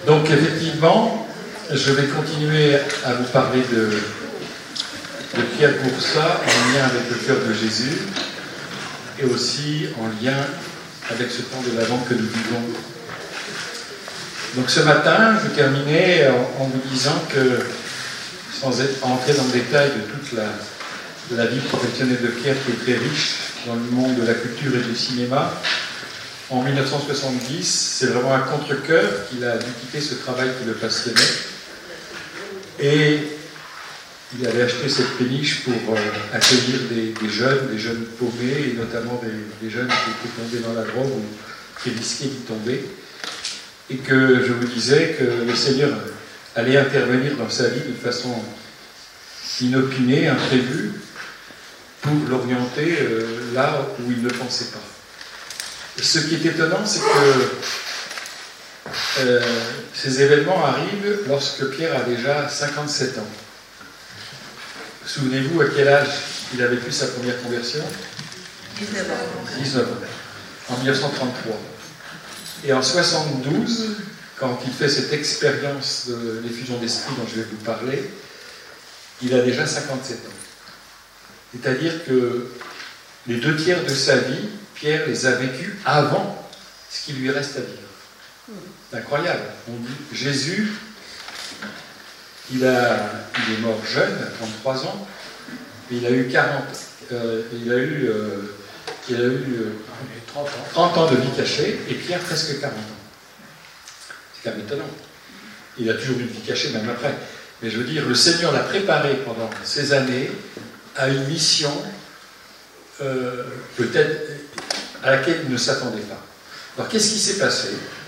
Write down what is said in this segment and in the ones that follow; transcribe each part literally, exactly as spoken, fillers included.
Donc effectivement, je vais continuer à vous parler de, de Pierre Boursat en lien avec le cœur de Jésus et aussi en lien avec ce temps de l'Avent que nous vivons. Donc ce matin, je terminais en, en vous disant que, sans être, entrer dans le détail de toute la, de la vie professionnelle de Pierre qui est très riche dans le monde de la culture et du cinéma, en mille neuf cent soixante-dix, c'est vraiment un contre-cœur qu'il a dû quitter ce travail qui le passionnait. Et il avait acheté cette péniche pour euh, accueillir des, des jeunes, des jeunes paumés, et notamment des, des jeunes qui étaient tombés dans la drogue ou qui risquaient d'y tomber. Et que je vous disais que le Seigneur allait intervenir dans sa vie de façon inopinée, imprévue, pour l'orienter euh, là où il ne pensait pas. Ce qui est étonnant, c'est que euh, ces événements arrivent lorsque Pierre a déjà cinquante-sept ans. Souvenez-vous à quel âge il a vécu sa première conversion ? dix-neuf ans. dix-neuf ans, en mille neuf cent trente-trois. Et en soixante-douze, quand il fait cette expérience de l'effusion d'esprit dont je vais vous parler, il a déjà cinquante-sept ans. C'est-à-dire que les deux tiers de sa vie, Pierre les a vécus avant ce qui lui reste à vivre. C'est incroyable. On dit Jésus, il, a, il est mort jeune, à trente-trois ans, mais il a eu quarante, euh, il a eu, euh, il a eu euh, trente ans. trente ans de vie cachée, et Pierre presque quarante ans. C'est quand même étonnant. Il a toujours eu une vie cachée, même après. Mais je veux dire, le Seigneur l'a préparé pendant ces années à une mission euh, peut-être à laquelle il ne s'attendait pas. Alors, qu'est-ce qui s'est passé ?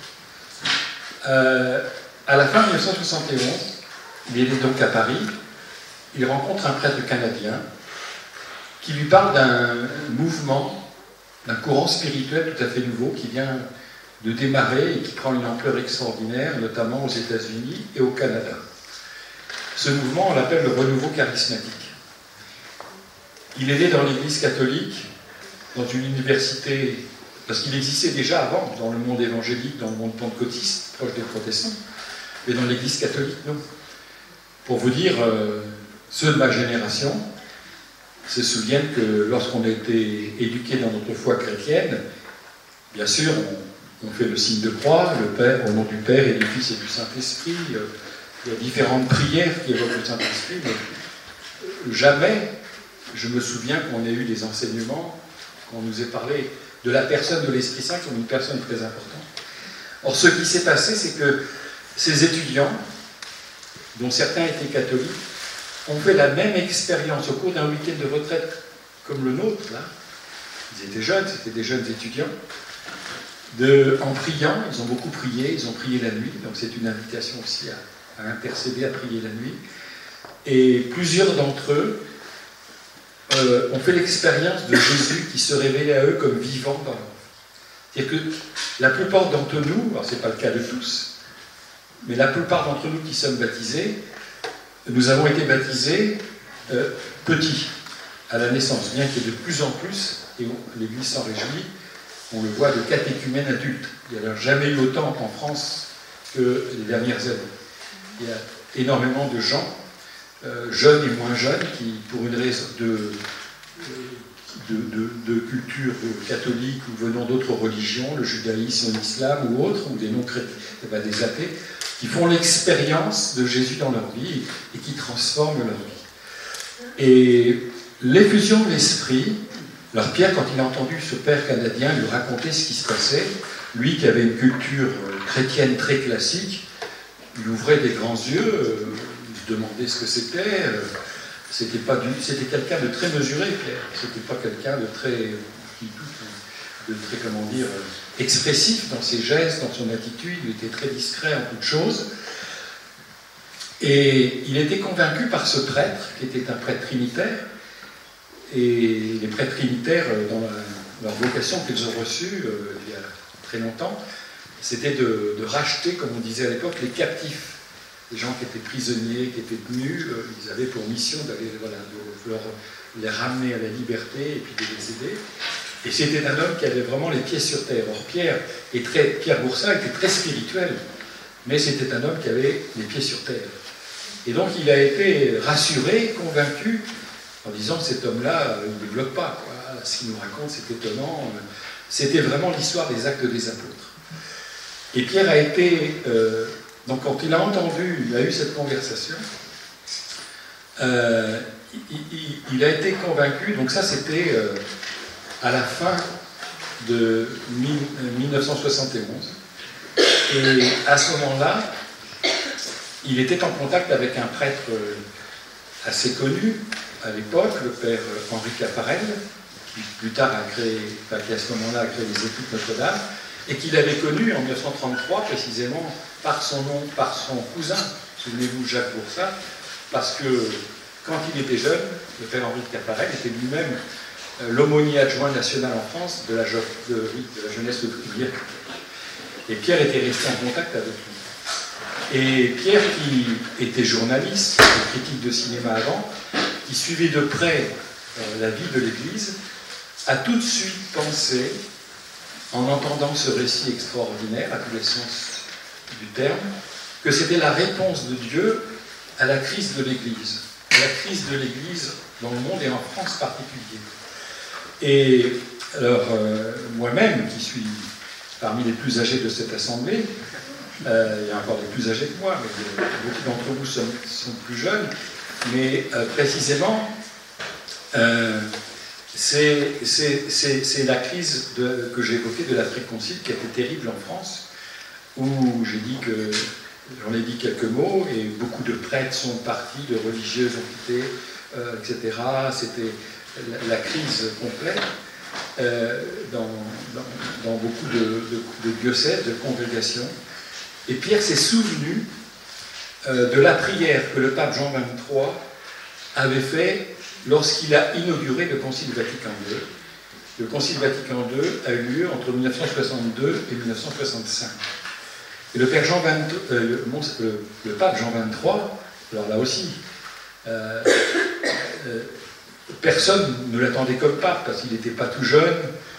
euh, À la fin de mille neuf cent soixante et onze, il est donc à Paris, il rencontre un prêtre canadien qui lui parle d'un mouvement, d'un courant spirituel tout à fait nouveau qui vient de démarrer et qui prend une ampleur extraordinaire, notamment aux États-Unis et au Canada. Ce mouvement, on l'appelle le renouveau charismatique. Il est né dans l'Église catholique, dans une université, parce qu'il existait déjà avant dans le monde évangélique, dans le monde pentecôtiste, proche des protestants, mais dans l'Église catholique, non. Pour vous dire, euh, ceux de ma génération se souviennent que lorsqu'on a été éduqués dans notre foi chrétienne, bien sûr, on, on fait le signe de croix, le Père, au nom du Père et du Fils et du Saint-Esprit. Euh, il y a différentes prières qui évoquent le Saint-Esprit, mais jamais je me souviens qu'on ait eu des enseignements, qu'on nous ait parlé de la personne de l'Esprit Saint comme une personne très importante. Or, ce qui s'est passé, c'est que ces étudiants, dont certains étaient catholiques, ont fait la même expérience au cours d'un week-end de retraite comme le nôtre, là. Ils étaient jeunes, c'était des jeunes étudiants. De, en priant, ils ont beaucoup prié, ils ont prié la nuit, donc c'est une invitation aussi à, à intercéder, à prier la nuit. Et plusieurs d'entre eux euh, ont fait l'expérience de Jésus qui se révélait à eux comme vivant dans leur vie. C'est-à-dire que la plupart d'entre nous, alors ce n'est pas le cas de tous, mais la plupart d'entre nous qui sommes baptisés, nous avons été baptisés euh, petits, à la naissance, bien qu'il y ait de plus en plus, et l'Église s'en réjouit, on le voit, de catéchumènes adultes. Il n'y a jamais eu autant en France que les dernières années. Il y a énormément de gens, euh, jeunes et moins jeunes, qui, pour une raison de, de, de, de culture catholique ou venant d'autres religions, le judaïsme, l'islam ou autres, ou des non-chrétiens, eh ben des athées, qui font l'expérience de Jésus dans leur vie et qui transforment leur vie. Et l'effusion de l'esprit, alors Pierre, quand il a entendu ce père canadien lui raconter ce qui se passait, lui qui avait une culture chrétienne très classique, il ouvrait des grands yeux, il se demandait ce que c'était. C'était pas du, c'était quelqu'un de très mesuré, Pierre. C'était pas quelqu'un de très, de très, comment dire, expressif dans ses gestes, dans son attitude. Il était très discret en toutes choses. Et il était convaincu par ce prêtre, qui était un prêtre trinitaire. Et les prêtres trinitaires, dans la, leur vocation qu'ils ont reçue euh, il y a très longtemps, c'était de, de racheter, comme on disait à l'époque, les captifs. Les gens qui étaient prisonniers, qui étaient tenus, euh, ils avaient pour mission d'aller, voilà, de leur, les ramener à la liberté et puis de les aider. Et c'était un homme qui avait vraiment les pieds sur terre. Or, Pierre, est très, Pierre Boursat était très spirituel. mais c'était un homme qui avait les pieds sur terre. Et donc il a été rassuré, convaincu, en disant que cet homme-là, il ne bloque pas, quoi. Ce qu'il nous raconte, c'est étonnant. C'était vraiment l'histoire des actes des apôtres. Et Pierre a été... Euh, donc quand il a entendu, il a eu cette conversation, euh, il, il, il a été convaincu, donc ça c'était euh, à la fin de mille neuf cent soixante et onze. Et à ce moment-là, il était en contact avec un prêtre assez connu à l'époque, le père Henri Claparède, qui plus tard a créé, enfin, qui à ce moment-là a créé les études Notre-Dame, et qu'il avait connu en mille neuf cent trente-trois précisément par son nom, par son cousin, souvenez-vous Jacques Boursa, parce que quand il était jeune, le père Henri Claparède était lui-même l'aumônier adjoint national en France de la, de, de la jeunesse ouvrière. Et Pierre était resté en contact avec lui. Et Pierre, qui était journaliste, critique de cinéma avant, qui suivait de près euh, la vie de l'Église, a tout de suite pensé, en entendant ce récit extraordinaire, à tous les sens du terme, que c'était la réponse de Dieu à la crise de l'Église, à la crise de l'Église dans le monde et en France particulier. Et alors, euh, moi-même, qui suis parmi les plus âgés de cette assemblée, euh, il y a encore des plus âgés que moi, mais beaucoup d'entre vous sont, sont plus jeunes, mais euh, précisément, euh, c'est la crise de, que j'ai évoquée de l'après-concile qui a été terrible en France, où j'ai dit que, j'en ai dit quelques mots, et beaucoup de prêtres sont partis, de religieuses ont quitté, euh, et cetera. C'était la, la crise complète euh, dans, dans, dans beaucoup de, de, de diocèses, de congrégations. Et Pierre s'est souvenu euh, de la prière que le pape Jean vingt-trois avait fait lorsqu'il a inauguré le Concile Vatican deux. Le Concile Vatican deux a eu lieu entre mille neuf cent soixante-deux et mille neuf cent soixante-cinq. Et le, père Jean vingt, euh, le, le, le pape Jean vingt-trois, alors là aussi, euh, euh, personne ne l'attendait comme pape, parce qu'il n'était pas tout jeune,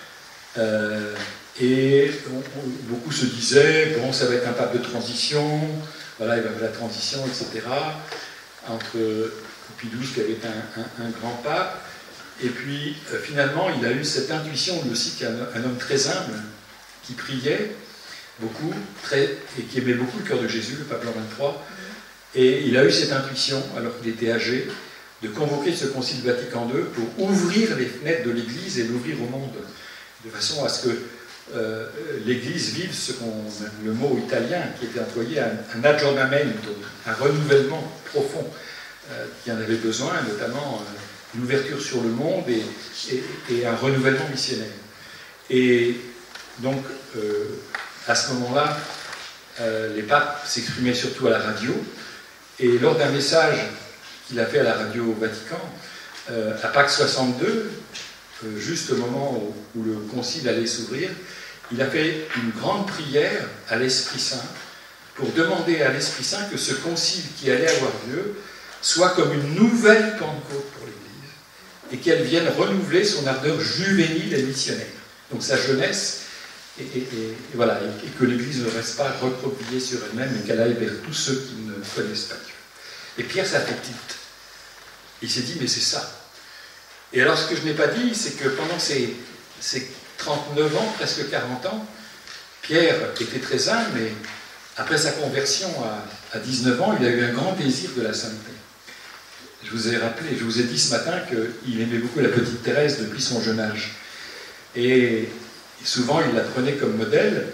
euh, et on, on, beaucoup se disaient, bon, ça va être un pape de transition, voilà, il va y avoir la transition, et cetera, entre Pie douze qui avait été un, un, un grand pape, et puis euh, finalement il a eu cette intuition lui aussi qu'un un homme très humble, qui priait beaucoup, très, et qui aimait beaucoup le cœur de Jésus, le pape Jean vingt-trois, et il a eu cette intuition, alors qu'il était âgé, de convoquer ce Concile Vatican deux pour ouvrir les fenêtres de l'Église et l'ouvrir au monde, de façon à ce que euh, l'Église vive ce qu'on, le mot italien qui était employé, un, un aggiornamento, un renouvellement profond, euh, qui en avait besoin, notamment euh, une ouverture sur le monde et, et, et un renouvellement missionnaire. Et donc, euh, à ce moment-là, euh, les papes s'exprimaient surtout à la radio, et lors d'un message qu'il a fait à la radio au Vatican, euh, à Pâques soixante-deux, euh, juste au moment où, où le concile allait s'ouvrir, il a fait une grande prière à l'Esprit Saint pour demander à l'Esprit Saint que ce concile qui allait avoir lieu soit comme une nouvelle Pentecôte pour l'Église et qu'elle vienne renouveler son ardeur juvénile et missionnaire. Donc sa jeunesse, et, et, et, et voilà, et, et que l'Église ne reste pas recroquevillée sur elle-même et qu'elle aille vers tous ceux qui ne connaissent pas Dieu. Et Pierre, ça fait tilt. Il s'est dit, mais c'est ça. Et alors, ce que je n'ai pas dit, c'est que pendant ces, ces trente-neuf ans, presque quarante ans, Pierre était très humble, mais après sa conversion à, à dix-neuf ans, il a eu un grand désir de la sainteté. Je vous ai rappelé, je vous ai dit ce matin qu'il aimait beaucoup la petite Thérèse depuis son jeune âge. Et souvent, il la prenait comme modèle.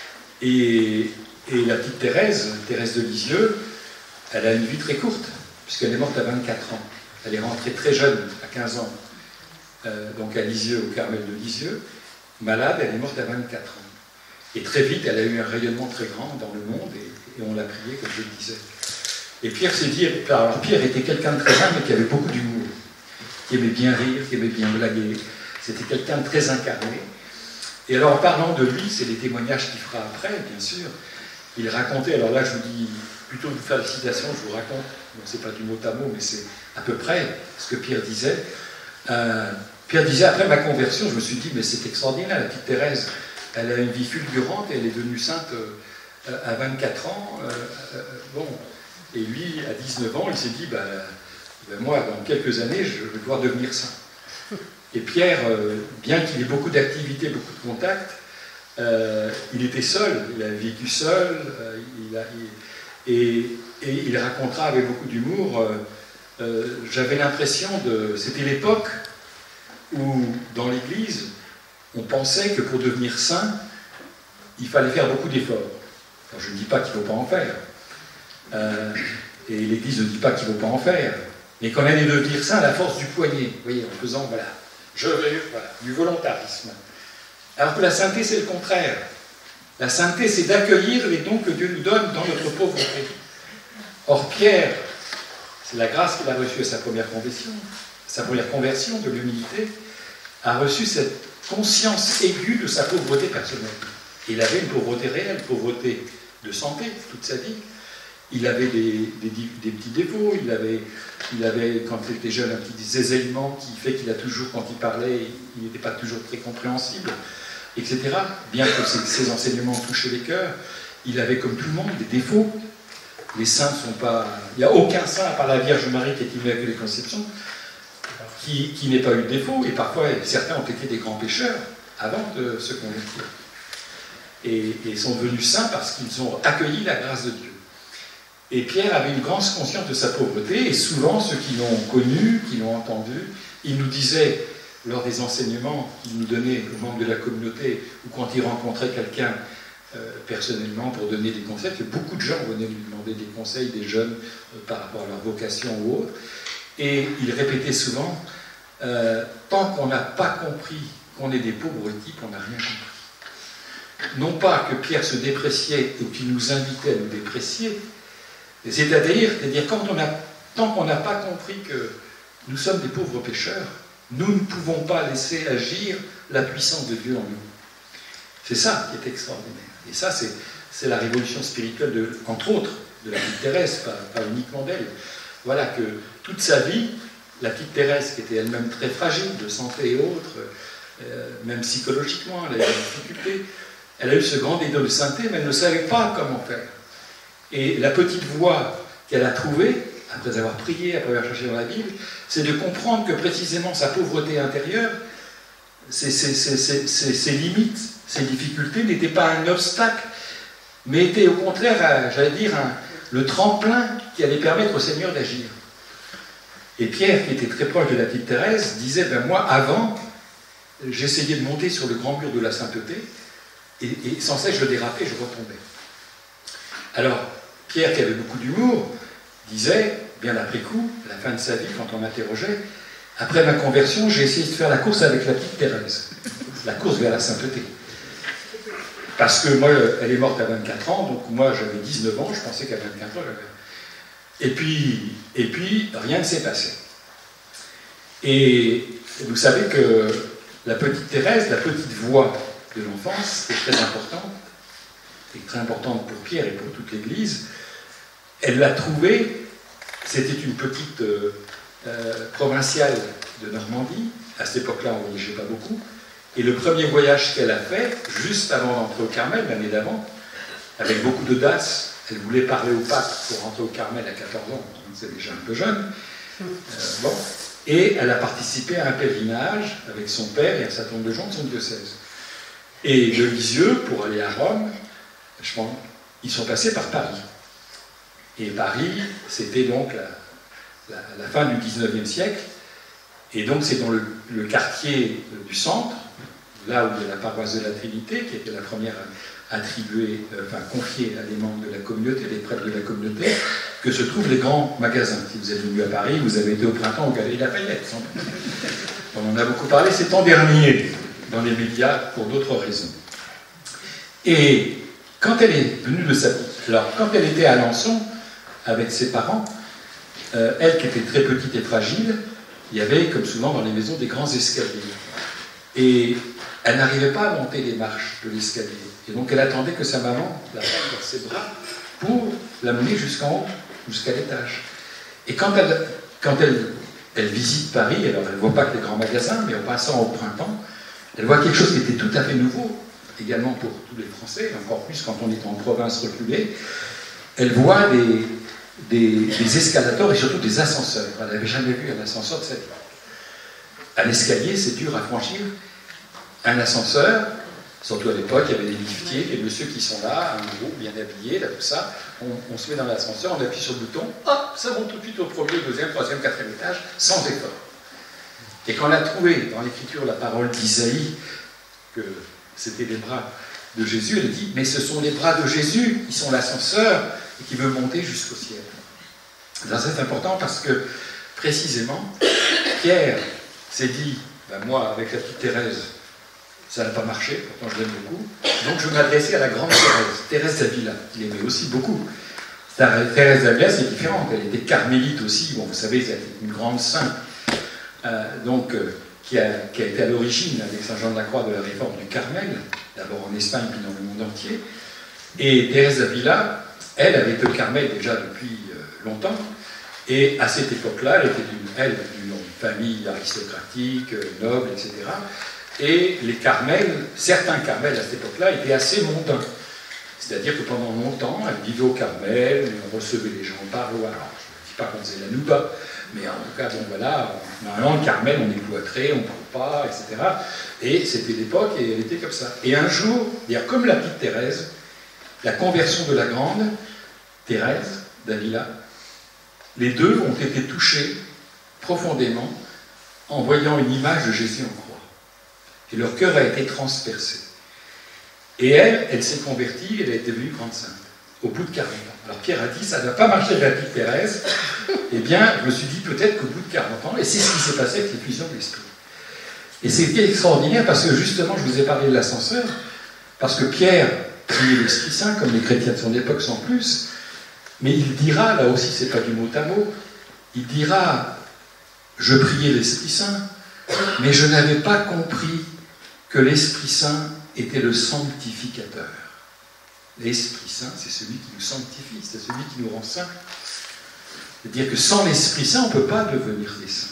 Et, et la petite Thérèse, Thérèse de Lisieux, elle a une vie très courte, puisqu'elle est morte à vingt-quatre ans. Elle est rentrée très jeune, à quinze ans, euh, donc à Lisieux, au Carmel de Lisieux. Malade, elle est morte à vingt-quatre ans. Et très vite, elle a eu un rayonnement très grand dans le monde, et, et on l'a priée, comme je le disais. Et Pierre s'est dit, alors Pierre était quelqu'un de très humble, mais qui avait beaucoup d'humour, qui aimait bien rire, qui aimait bien blaguer. C'était quelqu'un de très incarné. Et alors, en parlant de lui, c'est les témoignages qu'il fera après, bien sûr, il racontait, alors là, je vous dis, plutôt une félicitation, je vous raconte, bon, c'est pas du mot à mot, mais c'est à peu près ce que Pierre disait. Euh, Pierre disait, après ma conversion, je me suis dit, mais c'est extraordinaire, la petite Thérèse, elle a une vie fulgurante et elle est devenue sainte euh, à vingt-quatre ans, euh, euh, bon, et lui, à dix-neuf ans, il s'est dit, ben, ben, moi, dans quelques années, je vais devoir devenir saint. Et Pierre, euh, bien qu'il ait beaucoup d'activités, beaucoup de contacts, euh, il était seul, il a vécu seul, euh, il a, il, et, et il racontera avec beaucoup d'humour, euh, euh, j'avais l'impression de... C'était l'époque où, dans l'Église, on pensait que pour devenir saint, il fallait faire beaucoup d'efforts. Alors, je ne dis pas qu'il ne faut pas en faire, euh, et l'Église ne dit pas qu'il ne faut pas en faire, mais qu'on allait devenir saint à la force du poignet, vous voyez, en faisant, voilà, je vais, voilà, du volontarisme. Alors que la sainteté, c'est le contraire. La sainteté, c'est d'accueillir les dons que Dieu nous donne dans notre pauvreté. Or, Pierre, c'est la grâce qu'il a reçue à sa première conversion, sa première conversion de l'humilité, a reçu cette conscience aiguë de sa pauvreté personnelle. Il avait une pauvreté réelle, pauvreté de santé toute sa vie. Il avait des, des, des petits défauts, il avait, il avait, quand il était jeune, un petit ézélement qui fait qu'il a toujours, quand il parlait, il n'était pas toujours très compréhensible, et cetera. Bien que ses, ses enseignements touchaient les cœurs, il avait, comme tout le monde, des défauts. Les saints ne sont pas... Il n'y a aucun saint, à part la Vierge Marie qui est Immaculée Conception, qui, qui n'ait pas eu de défaut, et parfois certains ont été des grands pécheurs avant de se convertir. Et, et sont devenus saints parce qu'ils ont accueilli la grâce de Dieu. Et Pierre avait une grande conscience de sa pauvreté, et souvent ceux qui l'ont connu, qui l'ont entendu, il nous disait, lors des enseignements qu'il nous donnait aux membres de la communauté, ou quand il rencontrait quelqu'un euh, personnellement pour donner des conseils, que beaucoup de gens venaient lui demander des conseils, des jeunes, euh, par rapport à leur vocation ou autre, et il répétait souvent, euh, tant qu'on n'a pas compris qu'on est des pauvres types, on n'a rien compris. Non pas que Pierre se dépréciait ou qu'il nous invitait à nous déprécier, c'est-à-dire, c'est-à-dire quand on a, tant qu'on n'a pas compris que nous sommes des pauvres pécheurs, nous ne pouvons pas laisser agir la puissance de Dieu en nous. C'est ça qui est extraordinaire. Et ça, c'est, c'est la révolution spirituelle, de, entre autres, de la petite Thérèse, pas, pas uniquement d'elle. Voilà que toute sa vie, la petite Thérèse, qui était elle-même très fragile, de santé et autres, euh, même psychologiquement, elle a eu des difficultés, elle a eu ce grand désir de sainteté, mais elle ne savait pas comment faire. Et la petite voie qu'elle a trouvée, après avoir prié, après avoir cherché dans la Bible, c'est de comprendre que précisément sa pauvreté intérieure, ses, ses, ses, ses, ses, ses limites, ses difficultés n'étaient pas un obstacle, mais étaient au contraire, j'allais dire, un, le tremplin qui allait permettre au Seigneur d'agir. Et Pierre, qui était très proche de la petite Thérèse, disait, ben moi, avant, j'essayais de monter sur le grand mur de la sainteté, et, et sans cesse je dérapais, je retombais. Alors, Pierre, qui avait beaucoup d'humour, disait, bien après coup, à la fin de sa vie, quand on m'interrogeait, après ma conversion, j'ai essayé de faire la course avec la petite Thérèse, la course vers la sainteté. Parce que moi, elle est morte à vingt-quatre ans, donc moi j'avais dix-neuf ans, je pensais qu'à vingt-quatre ans, j'avais... Et puis, et puis, rien ne s'est passé. Et vous savez que la petite Thérèse, la petite voix de l'enfance, est très importante, et très importante pour Pierre et pour toute l'Église. Elle l'a trouvée, c'était une petite euh, euh, provinciale de Normandie, à cette époque-là on ne voyageait pas beaucoup, et le premier voyage qu'elle a fait, juste avant d'entrer au Carmel, l'année d'avant, avec beaucoup d'audace, elle voulait parler au pape pour rentrer au Carmel à quatorze ans, donc c'est déjà un peu jeune, euh, bon, et elle a participé à un pèlerinage avec son père et un certain nombre de gens de son diocèse. Et de Lisieux, pour aller à Rome, je pense, ils sont passés par Paris. Et Paris, c'était donc la, la, la fin du dix-neuvième siècle, et donc c'est dans le, le quartier du centre, là où il y a la paroisse de la Trinité, qui était la première attribuée, euh, enfin confiée à des membres de la communauté, des prêtres de la communauté, que se trouvent les grands magasins. Si vous êtes venu à Paris, vous avez été au printemps au Galeries Lafayette. On en a beaucoup parlé cet an dernier, dans les médias, pour d'autres raisons. Et quand elle est venue de sa... Alors, quand elle était à Alençon, avec ses parents, euh, elle qui était très petite et fragile, il y avait, comme souvent dans les maisons, des grands escaliers. Et elle n'arrivait pas à monter les marches de l'escalier. Et donc elle attendait que sa maman la prenne dans ses bras pour l'amener jusqu'en haut, jusqu'à l'étage. Et quand elle, quand elle, elle visite Paris, alors elle ne voit pas que les grands magasins, mais en passant au printemps, elle voit quelque chose qui était tout à fait nouveau. également pour tous les Français, encore plus quand on est en province reculée, elle voit des, des, des escalators et surtout des ascenseurs. Elle n'avait jamais vu un ascenseur de cette époque. Un escalier, c'est dur à franchir. Un ascenseur, surtout à l'époque, il y avait des liftiers, des messieurs qui sont là, un groupe bien habillé, là, tout ça. On, on se met dans l'ascenseur, on appuie sur le bouton, hop, ça monte tout de suite au premier, deuxième, troisième, quatrième étage, sans effort. Et quand on a trouvé dans l'Écriture la parole d'Isaïe, que c'était les bras de Jésus, elle dit, mais ce sont les bras de Jésus qui sont l'ascenseur et qui veut monter jusqu'au ciel. Alors c'est important parce que, précisément, Pierre s'est dit, ben moi, avec la petite Thérèse, ça n'a pas marché, pourtant je l'aime beaucoup, donc je m'adressais à la grande Thérèse, Thérèse d'Avila, qu'il aimait aussi beaucoup. Thérèse d'Avila, c'est différent, elle était carmélite aussi, bon, vous savez, c'était une grande sainte, euh, donc, euh, qui, a, qui a été à l'origine, avec Saint Jean de la Croix, de la réforme du Carmel, d'abord en Espagne, puis dans le monde entier. Et Thérèse d'Avila, elle avait été au Carmel déjà depuis euh, longtemps, et à cette époque-là, elle était d'une, elle, d'une famille aristocratique, noble, et cetera. Et les Carmels, certains Carmels à cette époque-là, étaient assez mondains. C'est-à-dire que pendant longtemps, elle vivait au Carmel, on recevait les gens par l'eau. Alors, je ne dis pas qu'on faisait la nouba, mais en tout cas, bon voilà, normalement, le Carmel, on est cloîtré, on ne parle pas, et cetera. Et c'était l'époque, et elle était comme ça. Et un jour, d'ailleurs, comme la petite Thérèse, la conversion de la grande Thérèse d'Avila, les deux ont été touchés profondément en voyant une image de Jésus en croix. Et leur cœur a été transpercé. Et elle, elle s'est convertie, elle a été devenue grande sainte, au bout de quarante ans. Alors Pierre a dit, ça n'a pas marché avec la petite Thérèse. Eh bien, je me suis dit peut-être qu'au bout de quarante ans, et c'est ce qui s'est passé avec l'effusion de l'Esprit. Et c'était extraordinaire parce que justement, je vous ai parlé de l'ascenseur, parce que Pierre priait l'Esprit Saint, comme les chrétiens de son époque sans plus, mais il dira, là aussi c'est pas du mot à mot, il dira, je priais l'Esprit Saint, mais je n'avais pas compris que l'Esprit Saint était le sanctificateur. L'Esprit Saint, c'est celui qui nous sanctifie, c'est celui qui nous rend saints. C'est-à-dire que sans l'Esprit Saint, on ne peut pas devenir des saints.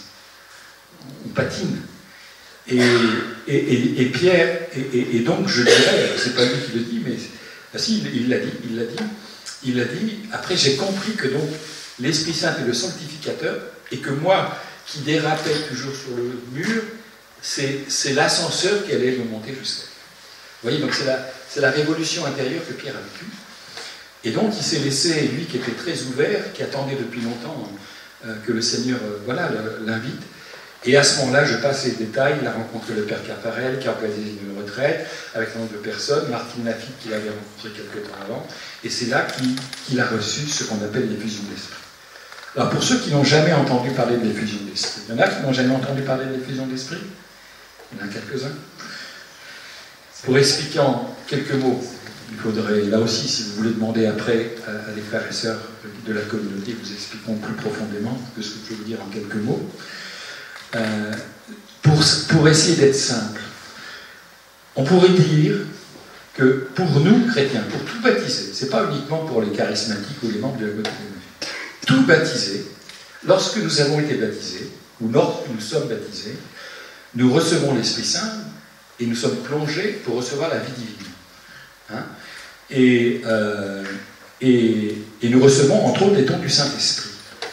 On patine. Et, et, et, et Pierre, et, et, et donc je dirais, c'est pas lui qui le dit, mais ah si, il l'a dit, il l'a dit, il l'a dit. Après, j'ai compris que donc l'Esprit Saint est le sanctificateur, et que moi, qui dérapait toujours sur le mur, c'est l'ascenseur qui allait me monter jusqu'à. Vous voyez, donc c'est la, la révolution intérieure que Pierre a vécue. Et donc il s'est laissé, lui qui était très ouvert, qui attendait depuis longtemps euh, que le Seigneur euh, voilà, l'invite. Et à ce moment-là, je passe les détails, il a rencontré le Père Caparel, qui a organisé une retraite avec un nombre de personnes, Martine Lafitte, qui l'avait rencontré quelques temps avant, et c'est là qu'il qu'il a reçu ce qu'on appelle l'effusion de l'Esprit. Alors pour ceux qui n'ont jamais entendu parler de l'effusion de l'Esprit, il y en a qui n'ont jamais entendu parler de l'effusion de l'Esprit? Il y en a quelques-uns. Pour expliquer en quelques mots, il faudrait, là aussi, si vous voulez demander après à, à des frères et sœurs de la communauté, ils vous expliqueront plus profondément que ce que je peux vous dire en quelques mots. Euh, pour, pour essayer d'être simple, on pourrait dire que pour nous, chrétiens, pour tout baptiser, c'est pas uniquement pour les charismatiques ou les membres de la communauté, tout baptisé, lorsque nous avons été baptisés, ou lorsque nous sommes baptisés, nous recevons l'Esprit Saint et nous sommes plongés pour recevoir la vie divine. Hein et, euh, et, et nous recevons entre autres les dons du Saint-Esprit.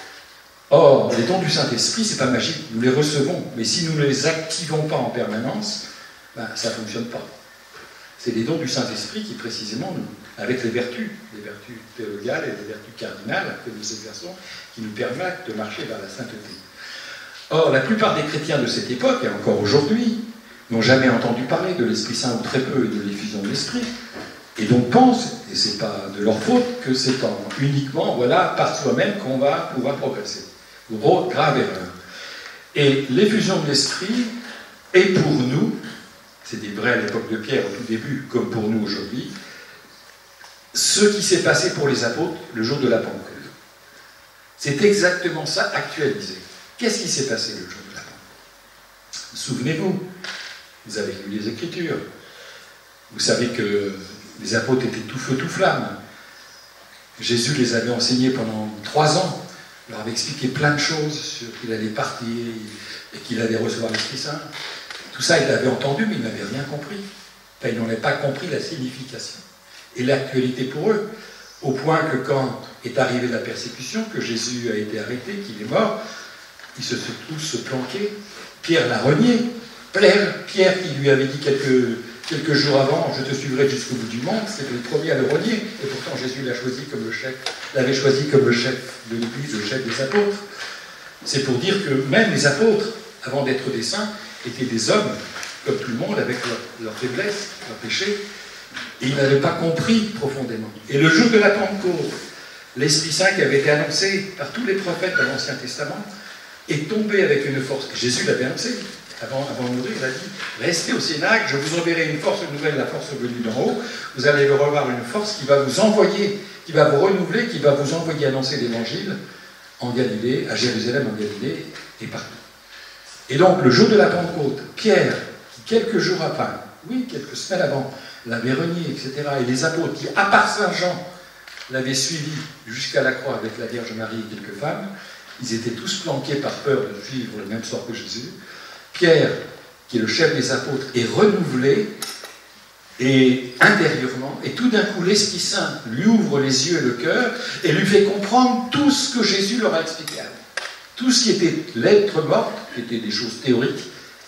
Or, les dons du Saint-Esprit, c'est pas magique, nous les recevons, mais si nous ne les activons pas en permanence, ben, ça ne fonctionne pas. C'est les dons du Saint-Esprit qui, précisément, nous, avec les vertus, les vertus théologales et les vertus cardinales que nous exerçons, qui nous permettent de marcher vers la sainteté. Or, la plupart des chrétiens de cette époque, et encore aujourd'hui, n'ont jamais entendu parler de l'Esprit Saint, ou très peu, et de l'effusion de l'Esprit, et donc pensent, et ce n'est pas de leur faute, que c'est uniquement, voilà, par soi-même qu'on va pouvoir progresser. Gros, grave erreur. Et l'effusion de l'Esprit est pour nous, c'était vrai à l'époque de Pierre, au tout début, comme pour nous aujourd'hui, ce qui s'est passé pour les apôtres le jour de la Pentecôte. C'est exactement ça actualisé. Qu'est-ce qui s'est passé le jour de la Pentecôte? Souvenez-vous, vous avez lu les Écritures, vous savez que les apôtres étaient tout feu, tout flamme. Jésus les avait enseignés pendant trois ans, il leur avait expliqué plein de choses sur qu'il allait partir et qu'il allait recevoir l'Esprit Saint. Tout ça, il l'avait entendu, mais il n'avait rien compris. Enfin, ils n'en avaient pas compris la signification et l'actualité pour eux, au point que quand est arrivée la persécution, que Jésus a été arrêté, qu'il est mort, ils se sont tous planqués. Pierre l'a renié. Pierre, Pierre qui lui avait dit quelques, quelques jours avant, je te suivrai jusqu'au bout du monde, c'était le premier à le renier. Et pourtant Jésus l'a choisi comme le chef, l'avait choisi comme le chef de l'Église, le chef des apôtres. C'est pour dire que même les apôtres, avant d'être des saints, étaient des hommes, comme tout le monde, avec leurs leur faiblesses, leurs péchés, et ils n'avaient pas compris profondément. Et le jour de la Pentecôte, l'Esprit Saint qui avait été annoncé par tous les prophètes de l'Ancien Testament est tombé avec une force. Jésus l'avait annoncé. Avant, avant de mourir, il a dit « Restez au Cénacle, je vous enverrai une force nouvelle, la force venue d'en haut. Vous allez revoir une force qui va vous envoyer, qui va vous renouveler, qui va vous envoyer annoncer l'Évangile en Galilée, à Jérusalem, en Galilée et partout. » Et donc, le jour de la Pentecôte, Pierre, qui quelques jours après, oui, quelques semaines avant, l'avait renié, et cetera, et les apôtres qui, à part Saint Jean, l'avaient suivi jusqu'à la croix avec la Vierge Marie et quelques femmes, ils étaient tous planqués par peur de suivre le même sort que Jésus. Pierre, qui est le chef des apôtres, est renouvelé et intérieurement, et tout d'un coup l'Esprit Saint lui ouvre les yeux et le cœur et lui fait comprendre tout ce que Jésus leur a expliqué avant. Tout ce qui était l'être morte, qui étaient des choses théoriques.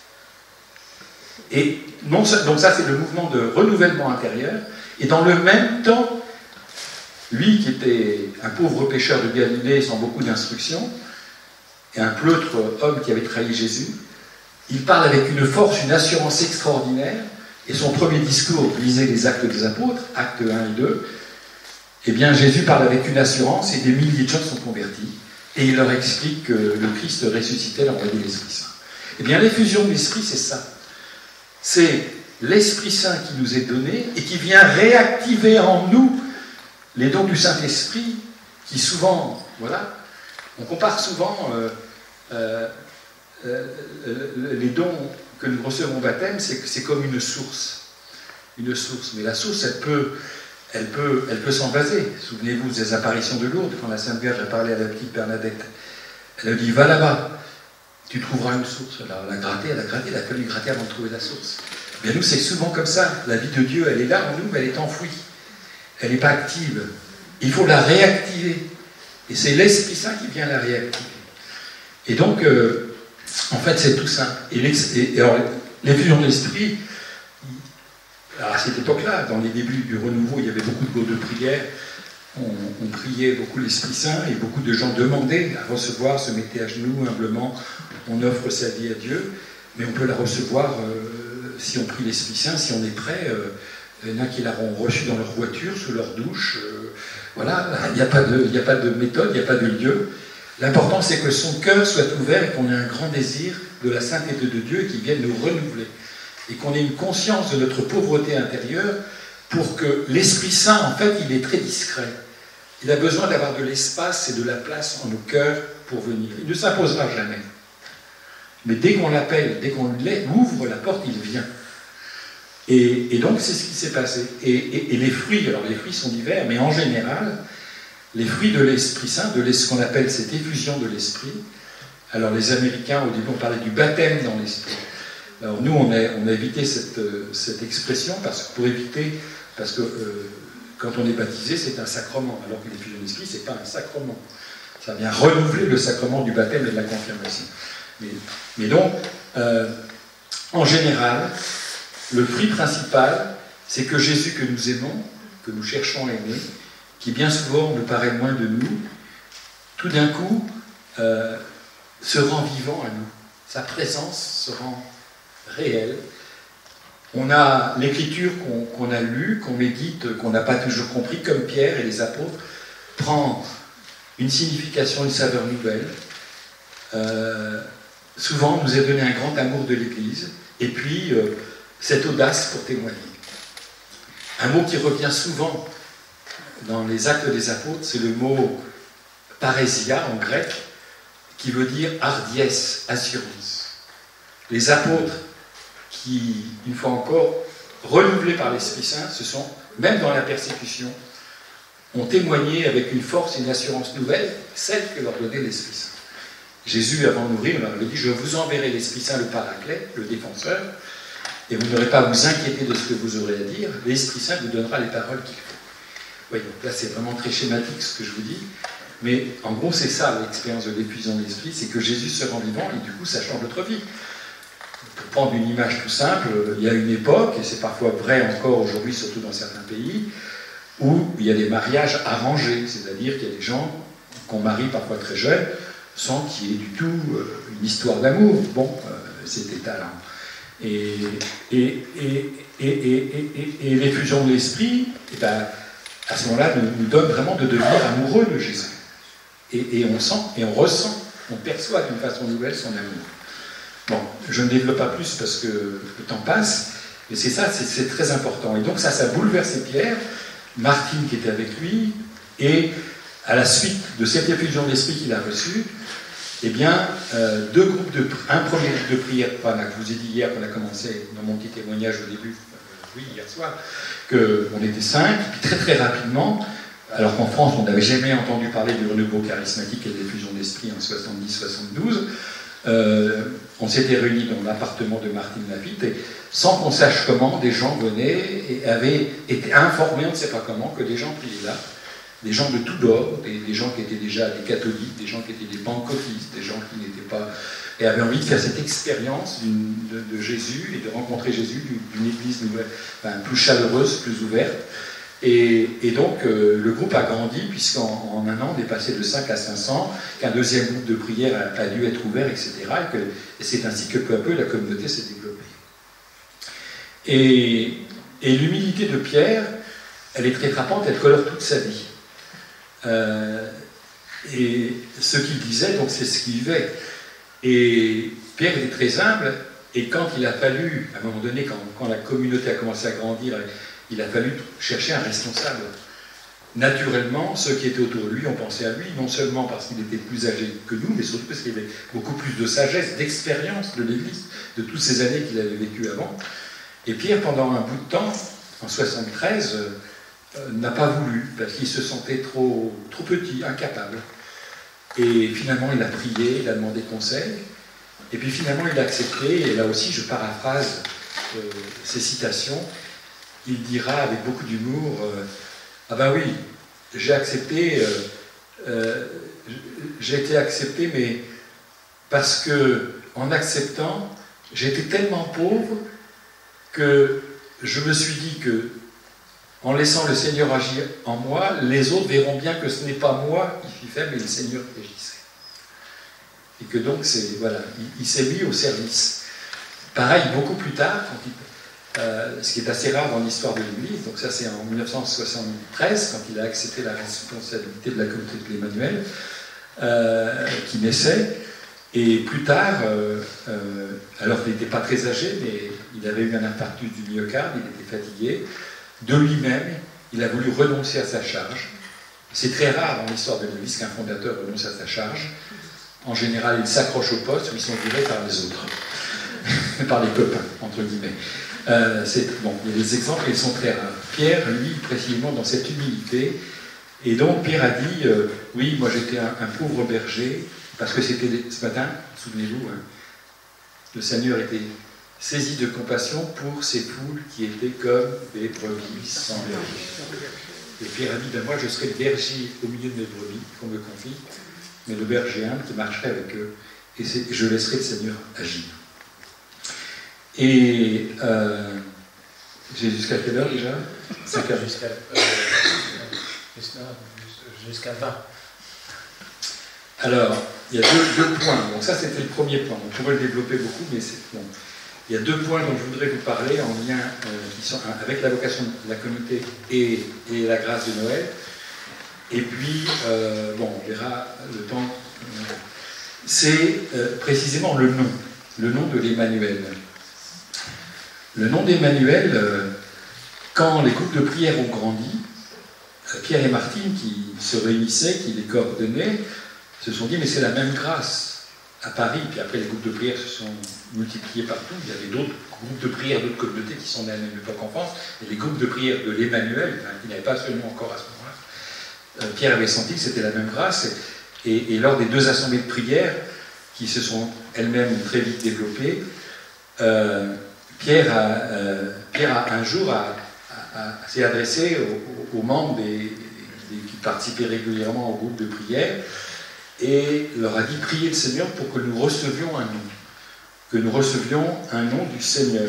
Et non, donc ça c'est le mouvement de renouvellement intérieur, et dans le même temps, lui qui était un pauvre pécheur de Galilée sans beaucoup d'instruction, et un pleutre homme qui avait trahi Jésus, il parle avec une force, une assurance extraordinaire, et son premier discours, lisez les Actes des Apôtres, Actes un et deux, eh bien Jésus parle avec une assurance et des milliers de gens sont convertis, et il leur explique que le Christ ressuscitait l'envoyé de l'Esprit Saint. Eh bien l'effusion de l'Esprit, c'est ça. C'est l'Esprit Saint qui nous est donné et qui vient réactiver en nous les dons du Saint-Esprit, qui souvent, voilà, on compare souvent... Euh, euh, Euh, les dons que nous recevons au baptême, c'est comme une source. Une source. Mais la source, elle peut, elle peut, elle peut s'envaser. Souvenez-vous des apparitions de Lourdes, quand la Sainte Vierge a parlé à la petite Bernadette. Elle a dit, va là-bas, tu trouveras une source. Alors elle a gratté, elle a gratté, il a fallu gratter avant de trouver la source. Bien nous, c'est souvent comme ça. La vie de Dieu, elle est là en nous, mais elle est enfouie. Elle n'est pas active. Il faut la réactiver. Et c'est l'Esprit Saint qui vient la réactiver. Et donc... Euh, En fait, c'est tout simple. Et, et, et alors, l'effusion de l'esprit, à cette époque-là, dans les débuts du renouveau, il y avait beaucoup de groupes de prière. On, on priait beaucoup l'Esprit Saint et beaucoup de gens demandaient à recevoir, se mettaient à genoux humblement. On offre sa vie à Dieu, mais on peut la recevoir euh, si on prie l'Esprit Saint, si on est prêt. Euh, il y en a qui l'auront reçu dans leur voiture, sous leur douche. Euh, voilà, il n'y a pas de, il n'y a pas de méthode, il n'y a pas de lieu. L'important, c'est que son cœur soit ouvert et qu'on ait un grand désir de la sainteté de Dieu et qu'il vienne nous renouveler. Et qu'on ait une conscience de notre pauvreté intérieure pour que l'Esprit Saint, en fait, il est très discret. Il a besoin d'avoir de l'espace et de la place en nos cœurs pour venir. Il ne s'imposera jamais. Mais dès qu'on l'appelle, dès qu'on ouvre la porte, il vient. Et, et donc, c'est ce qui s'est passé. Et, et, et les fruits, alors les fruits sont divers, mais en général... Les fruits de l'Esprit Saint, de ce qu'on appelle cette effusion de l'Esprit. Alors les Américains, au début, on parlait du baptême dans l'Esprit. Alors nous, on a, on a évité cette, cette expression parce que, pour éviter, parce que euh, quand on est baptisé, c'est un sacrement, alors que l'effusion de l'Esprit, c'est pas un sacrement. Ça vient renouveler le sacrement du baptême et de la confirmation. Mais, mais donc, euh, en général, le fruit principal, c'est que Jésus que nous aimons, que nous cherchons à aimer, qui bien souvent nous paraît loin de nous, tout d'un coup euh, se rend vivant à nous. Sa présence se rend réelle. On a l'écriture qu'on qu'on a lue, qu'on médite, qu'on n'a pas toujours compris, comme Pierre et les apôtres, prend une signification, une saveur nouvelle. Euh, souvent, nous est donné un grand amour de l'Église, et puis euh, cette audace pour témoigner. Un mot qui revient souvent dans les Actes des Apôtres, c'est le mot parésia en grec, qui veut dire hardiesse, assurance. Les apôtres qui, une fois encore, renouvelés par l'Esprit Saint, se sont, même dans la persécution, ont témoigné avec une force et une assurance nouvelle, celle que leur donnait l'Esprit Saint. Jésus, avant de mourir, leur a dit « Je vous enverrai l'Esprit Saint, le Paraclet, le défenseur, et vous n'aurez pas à vous inquiéter de ce que vous aurez à dire, l'Esprit Saint vous donnera les paroles qu'il faut. Oui, donc là c'est vraiment très schématique ce que je vous dis, mais en gros c'est ça l'expérience de l'effusion de l'Esprit, c'est que Jésus se rend vivant et du coup ça change notre vie. Pour prendre une image tout simple, il y a une époque, et c'est parfois vrai encore aujourd'hui, surtout dans certains pays, où il y a des mariages arrangés, c'est-à-dire qu'il y a des gens qu'on marie parfois très jeunes, sans qu'il y ait du tout euh, une histoire d'amour. Bon, euh, c'était talent. Et, et, et, et, et, et, et l'effusion de l'Esprit, et ben, à ce moment-là, nous, nous donne vraiment de devenir amoureux de Jésus. Et, et on sent, et on ressent, on perçoit d'une façon nouvelle son amour. Bon, je ne développe pas plus parce que le temps passe, mais c'est ça, c'est, c'est très important. Et donc ça, ça bouleversait Pierre, Martine qui était avec lui, et à la suite de cette effusion d'esprit qu'il a reçue, eh bien, euh, deux groupes de, un premier groupe de prière, enfin, que je vous ai dit hier qu'on a commencé dans mon petit témoignage au début, euh, oui, hier soir, qu'on était cinq, et puis très très rapidement, alors qu'en France on n'avait jamais entendu parler du renouveau charismatique et de l'effusion d'esprit en soixante-dix soixante-douze, euh, on s'était réunis dans l'appartement de Martine Lafitte, et sans qu'on sache comment, des gens venaient et avaient été informés, on ne sait pas comment, que des gens priaient là, des gens de tout bord, des, des gens qui étaient déjà des catholiques, des gens qui étaient des pentecôtistes, des gens qui n'étaient pas... et avaient envie de faire cette expérience de, de Jésus et de rencontrer Jésus d'une église nouvelle, enfin, plus chaleureuse, plus ouverte. Et, et donc, euh, le groupe a grandi, puisqu'en en un an, on est passé de cinq à cinq cents, qu'un deuxième groupe de prière a, a dû être ouvert, et cetera. Et, que, et c'est ainsi que peu à peu, la communauté s'est développée. Et, et l'humilité de Pierre, elle est très frappante, elle colore toute sa vie. Euh, et ce qu'il disait, donc c'est ce qu'il vivait. Et Pierre était très humble, et quand il a fallu, à un moment donné, quand, quand la communauté a commencé à grandir, il a fallu chercher un responsable. Naturellement, ceux qui étaient autour de lui ont pensé à lui, non seulement parce qu'il était plus âgé que nous, mais surtout parce qu'il avait beaucoup plus de sagesse, d'expérience de l'Église, de toutes ces années qu'il avait vécues avant. Et Pierre, pendant un bout de temps, en soixante-treize, euh, n'a pas voulu, parce qu'il se sentait trop, trop petit, incapable. Et finalement, il a prié, il a demandé conseil, et puis finalement, il a accepté, et là aussi, je paraphrase euh, ces citations, il dira avec beaucoup d'humour, euh, ah ben oui, j'ai accepté, euh, euh, j'ai été accepté, mais parce que, en acceptant, j'étais tellement pauvre que je me suis dit que, en laissant le Seigneur agir en moi, les autres verront bien que ce n'est pas moi qui fait, mais le Seigneur qui agissait. Et que donc, c'est, voilà, il, il s'est mis au service. Pareil, beaucoup plus tard, quand il, euh, ce qui est assez rare dans l'histoire de l'Église, donc ça c'est en mille neuf cent soixante-treize, quand il a accepté la responsabilité de la communauté de l'Emmanuel, euh, qui naissait, et plus tard, euh, euh, alors qu'il n'était pas très âgé, mais il avait eu un infarctus du myocarde, il était fatigué, de lui-même, il a voulu renoncer à sa charge. C'est très rare dans l'histoire de l'Église qu'un fondateur renonce à sa charge. En général, il s'accroche au poste où ils sont virés par les autres, par les copains, entre guillemets. Euh, c'est, bon, il y a des exemples, ils sont très rares. Pierre, lui, précisément dans cette humilité, et donc Pierre a dit, euh, oui, moi j'étais un, un pauvre berger, parce que c'était ce matin, souvenez-vous, hein, le Seigneur était saisi de compassion pour ces poules qui étaient comme des brebis sans berger. Et Pierre a dit, ben moi je serai le berger au milieu de mes brebis, qu'on me confie, mais le berger humble qui marcherait avec eux, et c'est, je laisserai le Seigneur agir. Et euh, j'ai jusqu'à quelle heure déjà? cinq heures. Jusqu'à euh, jusqu'à vingt. Alors, il y a deux, deux points. Donc ça, c'était le premier point. On pourrait le développer beaucoup, mais c'est bon. Il y a deux points dont je voudrais vous parler en lien euh, qui sont, avec la vocation de la communauté et, et la grâce de Noël. Et puis, euh, bon, on verra le temps. Euh, c'est euh, précisément le nom, le nom de l'Emmanuel. Le nom d'Emmanuel, euh, quand les groupes de prière ont grandi, euh, Pierre et Martine, qui se réunissaient, qui les coordonnaient, se sont dit, mais c'est la même grâce. À Paris, puis après les groupes de prière se sont multipliés partout, il y avait d'autres groupes de prière, d'autres communautés qui sont nées à la même époque en France, et les groupes de prière de l'Emmanuel, enfin, qui n'avaient pas ce nom encore à ce moment-là, euh, Pierre avait senti que c'était la même grâce, et, et, et lors des deux assemblées de prière, qui se sont elles-mêmes très vite développées, euh, Pierre, a, euh, Pierre a, un jour a, a, a, s'est adressé aux, aux membres des, des, qui participaient régulièrement au groupe de prière et leur a dit: priez le Seigneur pour que nous recevions un nom, que nous recevions un nom du Seigneur.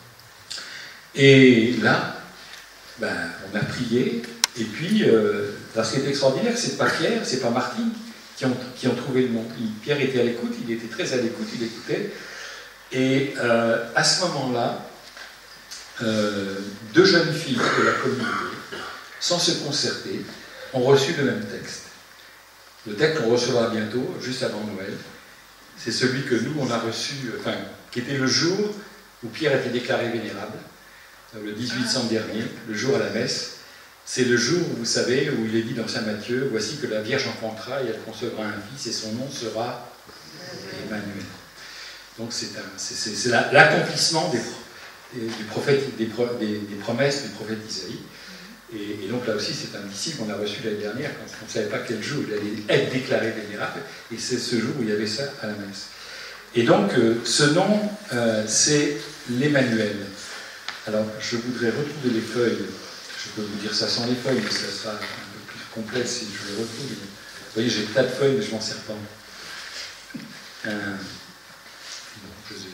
Et là, ben, on a prié, et puis, euh, ce qui est extraordinaire, c'est pas Pierre, c'est pas Martine qui ont, qui ont trouvé le nom. Il, Pierre était à l'écoute, il était très à l'écoute, il écoutait. Et euh, à ce moment-là, euh, deux jeunes filles de la communauté, sans se concerter, ont reçu le même texte. Le texte qu'on recevra bientôt, juste avant Noël, c'est celui que nous, on a reçu, enfin, qui était le jour où Pierre était déclaré vénérable, le dix-huit décembre dernier, le jour à la messe. C'est le jour, vous savez, où il est dit dans saint Matthieu: voici que la Vierge enfantera et elle concevra un fils et son nom sera Emmanuel. Donc c'est, un, c'est, c'est, c'est la, l'accomplissement des, des, du prophète, des, pro, des, des promesses du prophète Isaïe. Et, et donc là aussi, c'est un disciple qu'on a reçu l'année dernière, quand on ne savait pas quel jour il allait être déclaré vénérable, et c'est ce jour où il y avait ça à la messe. Et donc, euh, ce nom, euh, c'est l'Emmanuel. Alors, je voudrais retrouver les feuilles. Je peux vous dire ça sans les feuilles, mais ça sera un peu plus complexe si je les retrouve. Vous voyez, j'ai tas de feuilles, mais je m'en sers pas. Euh, bon, je les ai...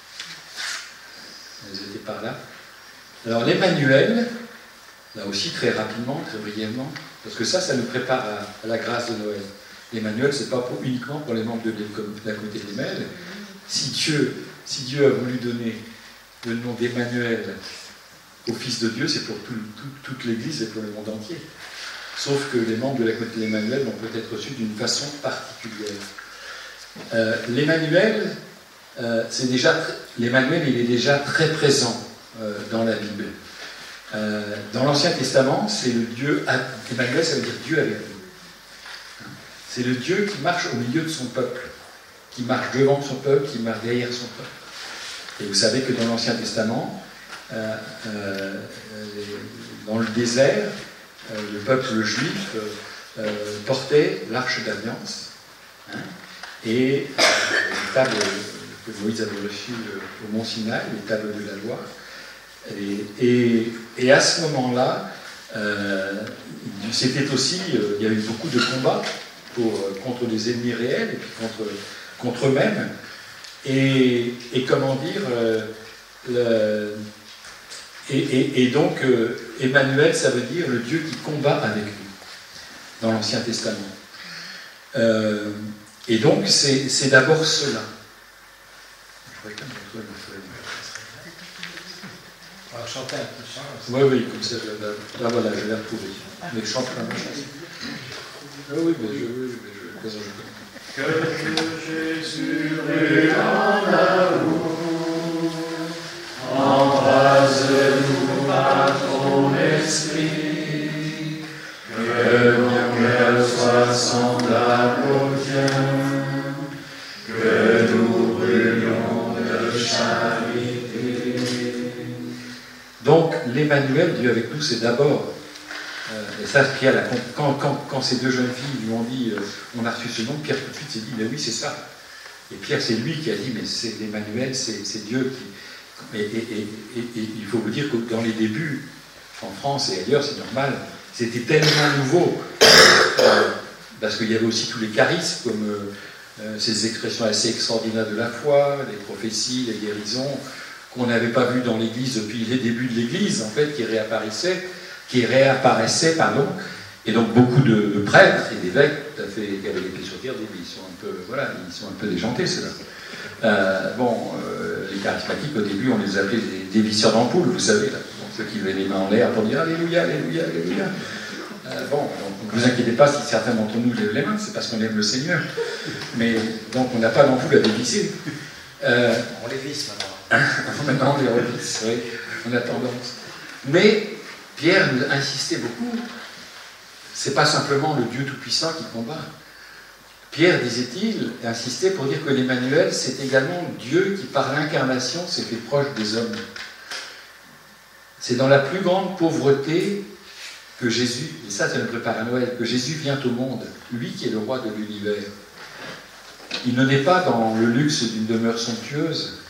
Elles étaient par là. Alors, l'Emmanuel, là aussi, très rapidement, très brièvement, parce que ça, ça nous prépare à, à la grâce de Noël. L'Emmanuel, c'est pas pour, uniquement pour les membres de la communauté des Mêles. Si Dieu, si Dieu a voulu donner le nom d'Emmanuel au Fils de Dieu, c'est pour tout, tout, toute l'Église et pour le monde entier. Sauf que les membres de la communauté d'Emmanuel l'ont peut-être reçu d'une façon particulière. Euh, L'Emmanuel, euh, c'est déjà, l'Emmanuel, il est déjà très présent euh, dans la Bible. Euh, dans l'Ancien Testament, c'est le Dieu, Emmanuel, ça veut dire Dieu avec nous. C'est le Dieu qui marche au milieu de son peuple, qui marche devant son peuple, qui marche derrière son peuple. Et vous savez que dans l'Ancien Testament, euh, euh, dans le désert, euh, le peuple juif euh, portait l'arche d'alliance, hein, et euh, les tables que Moïse avait reçues au mont Sinaï, les tables de la loi. Et, et, et à ce moment-là, euh, c'était aussi, euh, il y avait eu beaucoup de combats pour, contre des ennemis réels et puis contre, contre eux-mêmes. Et, et comment dire, euh, le, et, et, et donc euh, Emmanuel, ça veut dire le Dieu qui combat avec nous dans l'Ancien Testament. Euh, et donc c'est, c'est d'abord cela. Je voudrais quand même retrouver ma feuille. On va chanter un peu ça. Oui, oui, comme ça, je, là, là voilà, je l'ai retrouvé. Mais je chante pas ma chanson. Ah oui, mais je, oui, mais je, je, je, Que Jésus en amour, embrase-nous par ton esprit, que nos cœurs soient semblables au tien, que nous brûlions de charité. Donc, l'Emmanuel, Dieu avec nous, c'est d'abord, euh, et ça, Pierre, là, quand, quand, quand ces deux jeunes filles lui ont dit, euh, on a reçu ce nom, Pierre tout de suite s'est dit, mais oui, c'est ça. Et Pierre, c'est lui qui a dit, mais c'est l'Emmanuel, c'est, c'est Dieu qui... Et, et, et, et, et il faut vous dire que dans les débuts, en France et ailleurs, c'est normal, c'était tellement nouveau, euh, parce qu'il y avait aussi tous les charismes, comme euh, ces expressions assez extraordinaires de la foi, les prophéties, les guérisons, qu'on n'avait pas vu dans l'Église depuis les débuts de l'Église, en fait, qui réapparaissaient, qui réapparaissaient, pardon, et donc beaucoup de, de prêtres et d'évêques, tout à fait, qui avaient les pieds sur terre, ils sont un peu, voilà, ils sont un peu déjantés, ceux-là. Euh, bon, euh, les charismatiques, au début, on les appelait des dévisseurs d'ampoule, vous savez, là, bon, ceux qui levaient les mains en l'air pour dire Alléluia, Alléluia, Alléluia. Euh, bon, donc ne vous inquiétez pas si certains d'entre nous lèvent les mains, c'est parce qu'on aime le Seigneur. Mais donc on n'a pas d'ampoule à dévisser. Euh, On les visse maintenant. Maintenant, on les revisse, oui, on a tendance. Mais Pierre nous insistait beaucoup. C'est pas simplement le Dieu Tout-Puissant qui combat. Pierre, disait-il, insistait pour dire que l'Emmanuel, c'est également Dieu qui, par l'incarnation, s'est fait proche des hommes. C'est dans la plus grande pauvreté que Jésus, et ça, ça nous prépare à Noël, que Jésus vient au monde, lui qui est le roi de l'univers. Il ne naît pas dans le luxe d'une demeure somptueuse,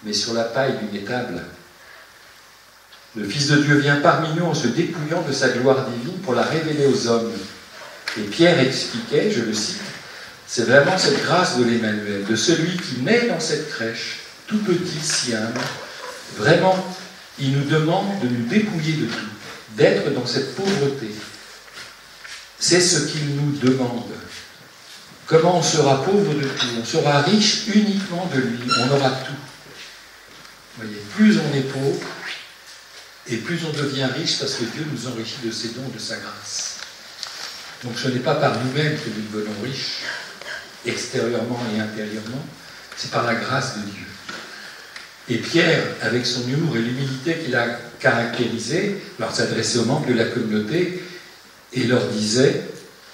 mais sur la paille d'une étable. Le Fils de Dieu vient parmi nous en se dépouillant de sa gloire divine pour la révéler aux hommes. Et Pierre expliquait, je le cite, c'est vraiment cette grâce de l'Emmanuel, de celui qui naît dans cette crèche, tout petit, si humble. Vraiment, il nous demande de nous dépouiller de tout, d'être dans cette pauvreté. C'est ce qu'il nous demande. Comment on sera pauvre de tout? On sera riche uniquement de lui, on aura tout. Vous voyez, plus on est pauvre, et plus on devient riche parce que Dieu nous enrichit de ses dons, de sa grâce. Donc ce n'est pas par nous-mêmes que nous devenons riches, extérieurement et intérieurement, c'est par la grâce de Dieu. Et Pierre, avec son humour et l'humilité qu'il a caractérisé, leur s'adressait aux membres de la communauté et leur disait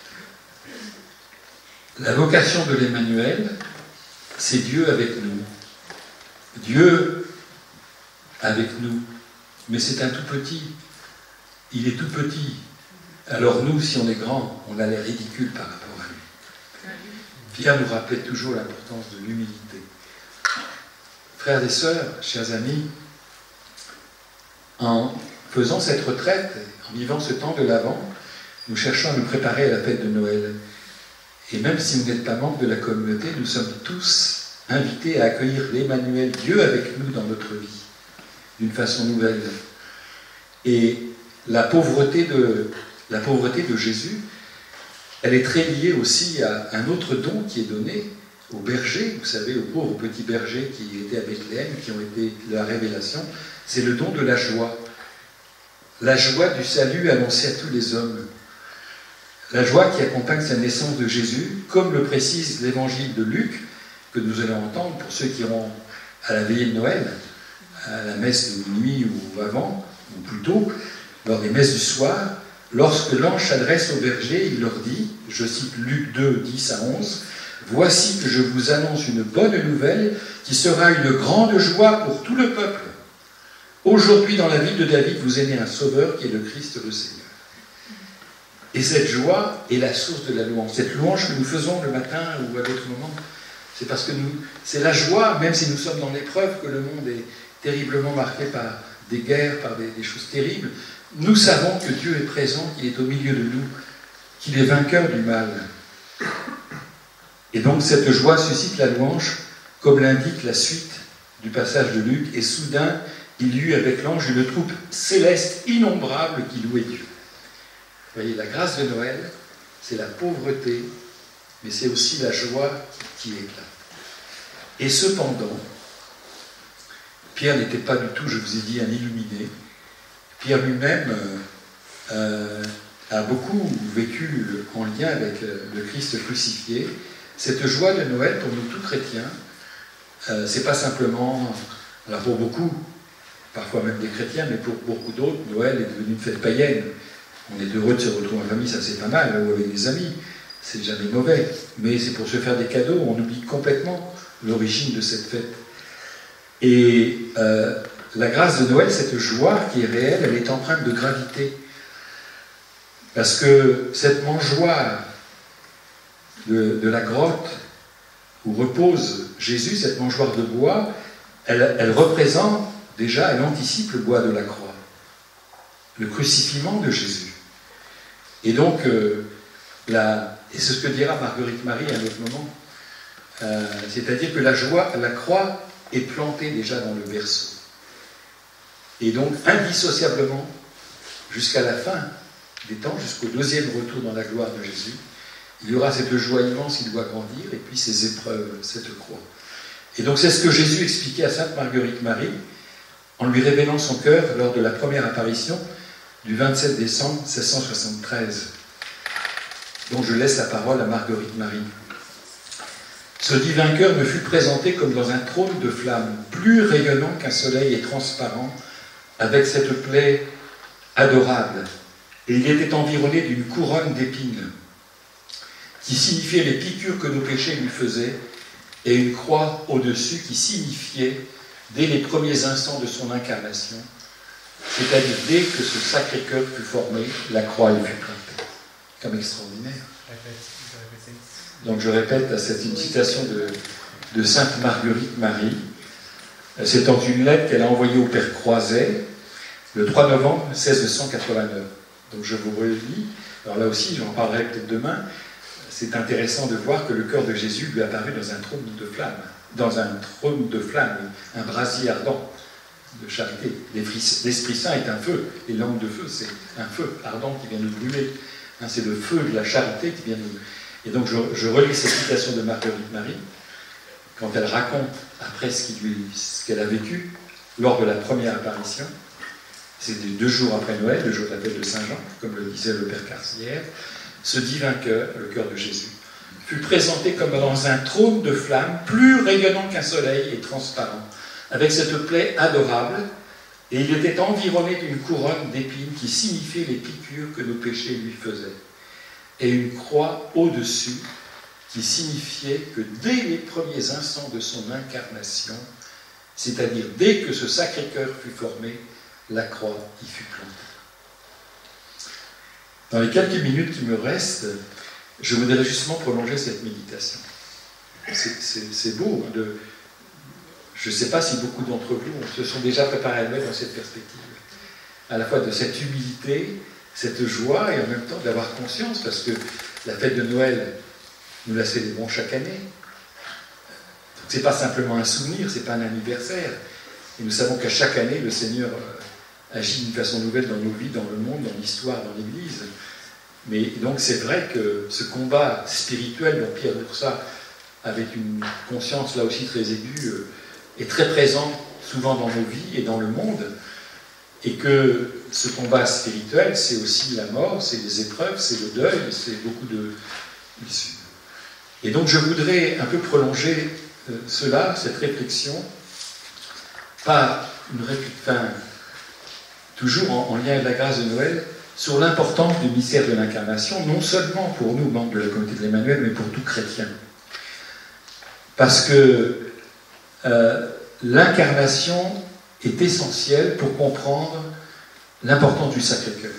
« La vocation de l'Emmanuel, c'est Dieu avec nous. Dieu avec nous. Mais c'est un tout petit. Il est tout petit. Alors nous, si on est grand, on a l'air ridicule par rapport à lui. » Pierre nous rappelait toujours l'importance de l'humilité. Frères et sœurs, chers amis, en faisant cette retraite, en vivant ce temps de l'Avent, nous cherchons à nous préparer à la fête de Noël. Et même si vous n'êtes pas membre de la communauté, nous sommes tous invités à accueillir l'Emmanuel, Dieu avec nous dans notre vie, d'une façon nouvelle. Et la pauvreté de, la pauvreté de Jésus, elle est très liée aussi à un autre don qui est donné aux bergers, vous savez, aux pauvres petits bergers qui étaient à Bethléem, qui ont été la révélation, c'est le don de la joie. La joie du salut annoncé à tous les hommes. La joie qui accompagne sa naissance de Jésus, comme le précise l'évangile de Luc, que nous allons entendre pour ceux qui iront à la veillée de Noël, à la messe de minuit ou avant, ou plutôt, lors des messes du soir, lorsque l'ange s'adresse aux bergers, il leur dit, je cite Luc deux, dix à onze, « Voici que je vous annonce une bonne nouvelle qui sera une grande joie pour tout le peuple. Aujourd'hui, dans la ville de David, vous est né un sauveur qui est le Christ le Seigneur. » Et cette joie est la source de la louange. Cette louange que nous faisons le matin ou à d'autres moments, c'est parce que nous, c'est la joie, même si nous sommes dans l'épreuve, que le monde est terriblement marqué par des guerres, par des, des choses terribles. Nous savons que Dieu est présent, qu'il est au milieu de nous, qu'il est vainqueur du mal. Et donc cette joie suscite la louange, comme l'indique la suite du passage de Luc, et soudain, il y eut avec l'ange une troupe céleste innombrable qui louait Dieu. Vous voyez, la grâce de Noël, c'est la pauvreté, mais c'est aussi la joie qui, qui éclate. Et cependant, Pierre n'était pas du tout, je vous ai dit, un illuminé. Pierre lui-même euh, euh, a beaucoup vécu en lien avec le Christ crucifié. Cette joie de Noël, pour nous tous chrétiens, euh, c'est pas simplement, alors pour beaucoup, parfois même des chrétiens, mais pour beaucoup d'autres, Noël est devenu une fête païenne. On est heureux de se retrouver en famille, ça c'est pas mal, ou avec des amis, c'est jamais mauvais. Mais c'est pour se faire des cadeaux, on oublie complètement l'origine de cette fête. Et euh, la grâce de Noël, cette joie qui est réelle, elle est empreinte de gravité. Parce que cette mangeoire de, de la grotte où repose Jésus, cette mangeoire de bois, elle, elle représente déjà, elle anticipe le bois de la croix, le crucifiement de Jésus. Et donc, euh, la, et c'est ce que dira Marguerite Marie à un autre moment, euh, c'est-à-dire que la joie, la croix est plantée déjà dans le berceau. Et donc, indissociablement, jusqu'à la fin des temps, jusqu'au deuxième retour dans la gloire de Jésus, il y aura cette joie immense qui doit grandir, et puis ces épreuves, cette croix. Et donc, c'est ce que Jésus expliquait à Sainte Marguerite Marie, en lui révélant son cœur lors de la première apparition du vingt-sept décembre mille sept cent soixante-treize. Donc je laisse la parole à Marguerite Marie. Ce divin cœur me fut présenté comme dans un trône de flammes, plus rayonnant qu'un soleil et transparent, avec cette plaie adorable. Et il était environné d'une couronne d'épines, qui signifiait les piqûres que nos péchés lui faisaient, et une croix au-dessus qui signifiait, dès les premiers instants de son incarnation, c'est-à-dire dès que ce sacré cœur fut formé, la croix y fut plantée. Comme extraordinaire. Donc je répète à cette une citation de, de Sainte Marguerite Marie. C'est dans une lettre qu'elle a envoyée au père Croiset le trois novembre mille six cent quatre-vingt-neuf. Donc je vous relis. Alors là aussi, j'en parlerai peut-être demain. C'est intéressant de voir que le cœur de Jésus lui est apparu dans un trône de flammes, dans un trône de flammes, un brasier ardent de charité. L'Esprit Saint est un feu, les langues de feu, c'est un feu ardent qui vient nous brûler. Hein, c'est le feu de la charité qui vient nous... Et donc je, je relis cette citation de Marguerite Marie, quand elle raconte après ce qu'elle ce qu'elle a vécu lors de la première apparition. C'est deux jours après Noël, le jour de la fête de Saint-Jean, comme le disait le père Carcière. Ce divin cœur, le cœur de Jésus, fut présenté comme dans un trône de flammes, plus rayonnant qu'un soleil et transparent, avec cette plaie adorable, et il était environné d'une couronne d'épines qui signifiait les piqûres que nos péchés lui faisaient, et une croix au-dessus qui signifiait que dès les premiers instants de son incarnation, c'est-à-dire dès que ce Sacré-Cœur fut formé, la croix y fut plantée. Dans les quelques minutes qui me restent, je voudrais justement prolonger cette méditation. C'est beau. Hein, de, je ne sais pas si beaucoup d'entre vous se sont déjà préparés à mettre dans cette perspective. À la fois de cette humilité, cette joie, et en même temps d'avoir conscience, parce que la fête de Noël, nous la célébrons chaque année. Ce n'est pas simplement un souvenir, ce n'est pas un anniversaire. Et nous savons qu'à chaque année, le Seigneur agit d'une façon nouvelle dans nos vies, dans le monde, dans l'histoire, dans l'Église. Mais donc c'est vrai que ce combat spirituel dont Pierre Boursat avait une conscience là aussi très aiguë est très présent souvent dans nos vies et dans le monde, et que ce combat spirituel, c'est aussi la mort, c'est les épreuves, c'est le deuil, c'est beaucoup de... Et donc je voudrais un peu prolonger cela, cette réflexion, par une réflexion, toujours en, en lien avec la grâce de Noël, sur l'importance du mystère de l'incarnation, non seulement pour nous, membres de la communauté de l'Emmanuel, mais pour tout chrétien. Parce que euh, l'incarnation est essentielle pour comprendre l'importance du Sacré-Cœur.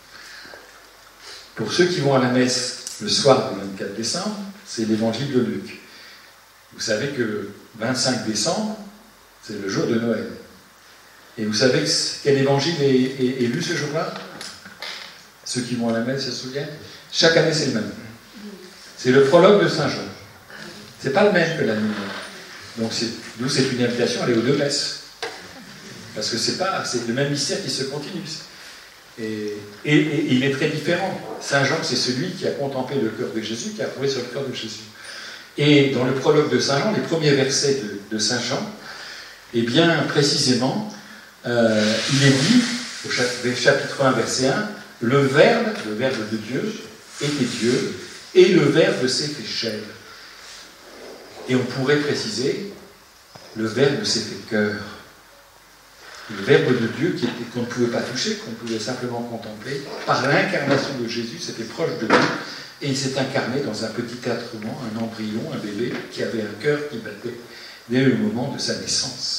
Pour ceux qui vont à la messe le soir du vingt-quatre décembre, c'est l'évangile de Luc. Vous savez que le vingt-cinq décembre, c'est le jour de Noël. Et vous savez quel évangile est, est, est lu ce jour-là? Ceux qui vont à la messe se souviennent? Chaque année, c'est le même. C'est le prologue de Saint Jean. C'est pas le même que la nuit. Donc, nous, c'est une invitation à aller aux deux messes. Parce que c'est pas, c'est le même mystère qui se continue. Et, et, et il est très différent. Saint Jean, c'est celui qui a contemplé le cœur de Jésus, qui a trouvé sur le cœur de Jésus. Et dans le prologue de Saint Jean, les premiers versets de, de Saint Jean, eh bien, précisément, euh, il est dit, au chapitre un, verset un, le Verbe, le Verbe de Dieu, était Dieu, et le Verbe s'est fait chair. Et on pourrait préciser, le Verbe s'est fait cœur. Le Verbe de Dieu qui était, qu'on ne pouvait pas toucher, qu'on pouvait simplement contempler, par l'incarnation de Jésus, c'était proche de nous, et il s'est incarné dans un petit instrument, un embryon, un bébé, qui avait un cœur qui battait dès le moment de sa naissance.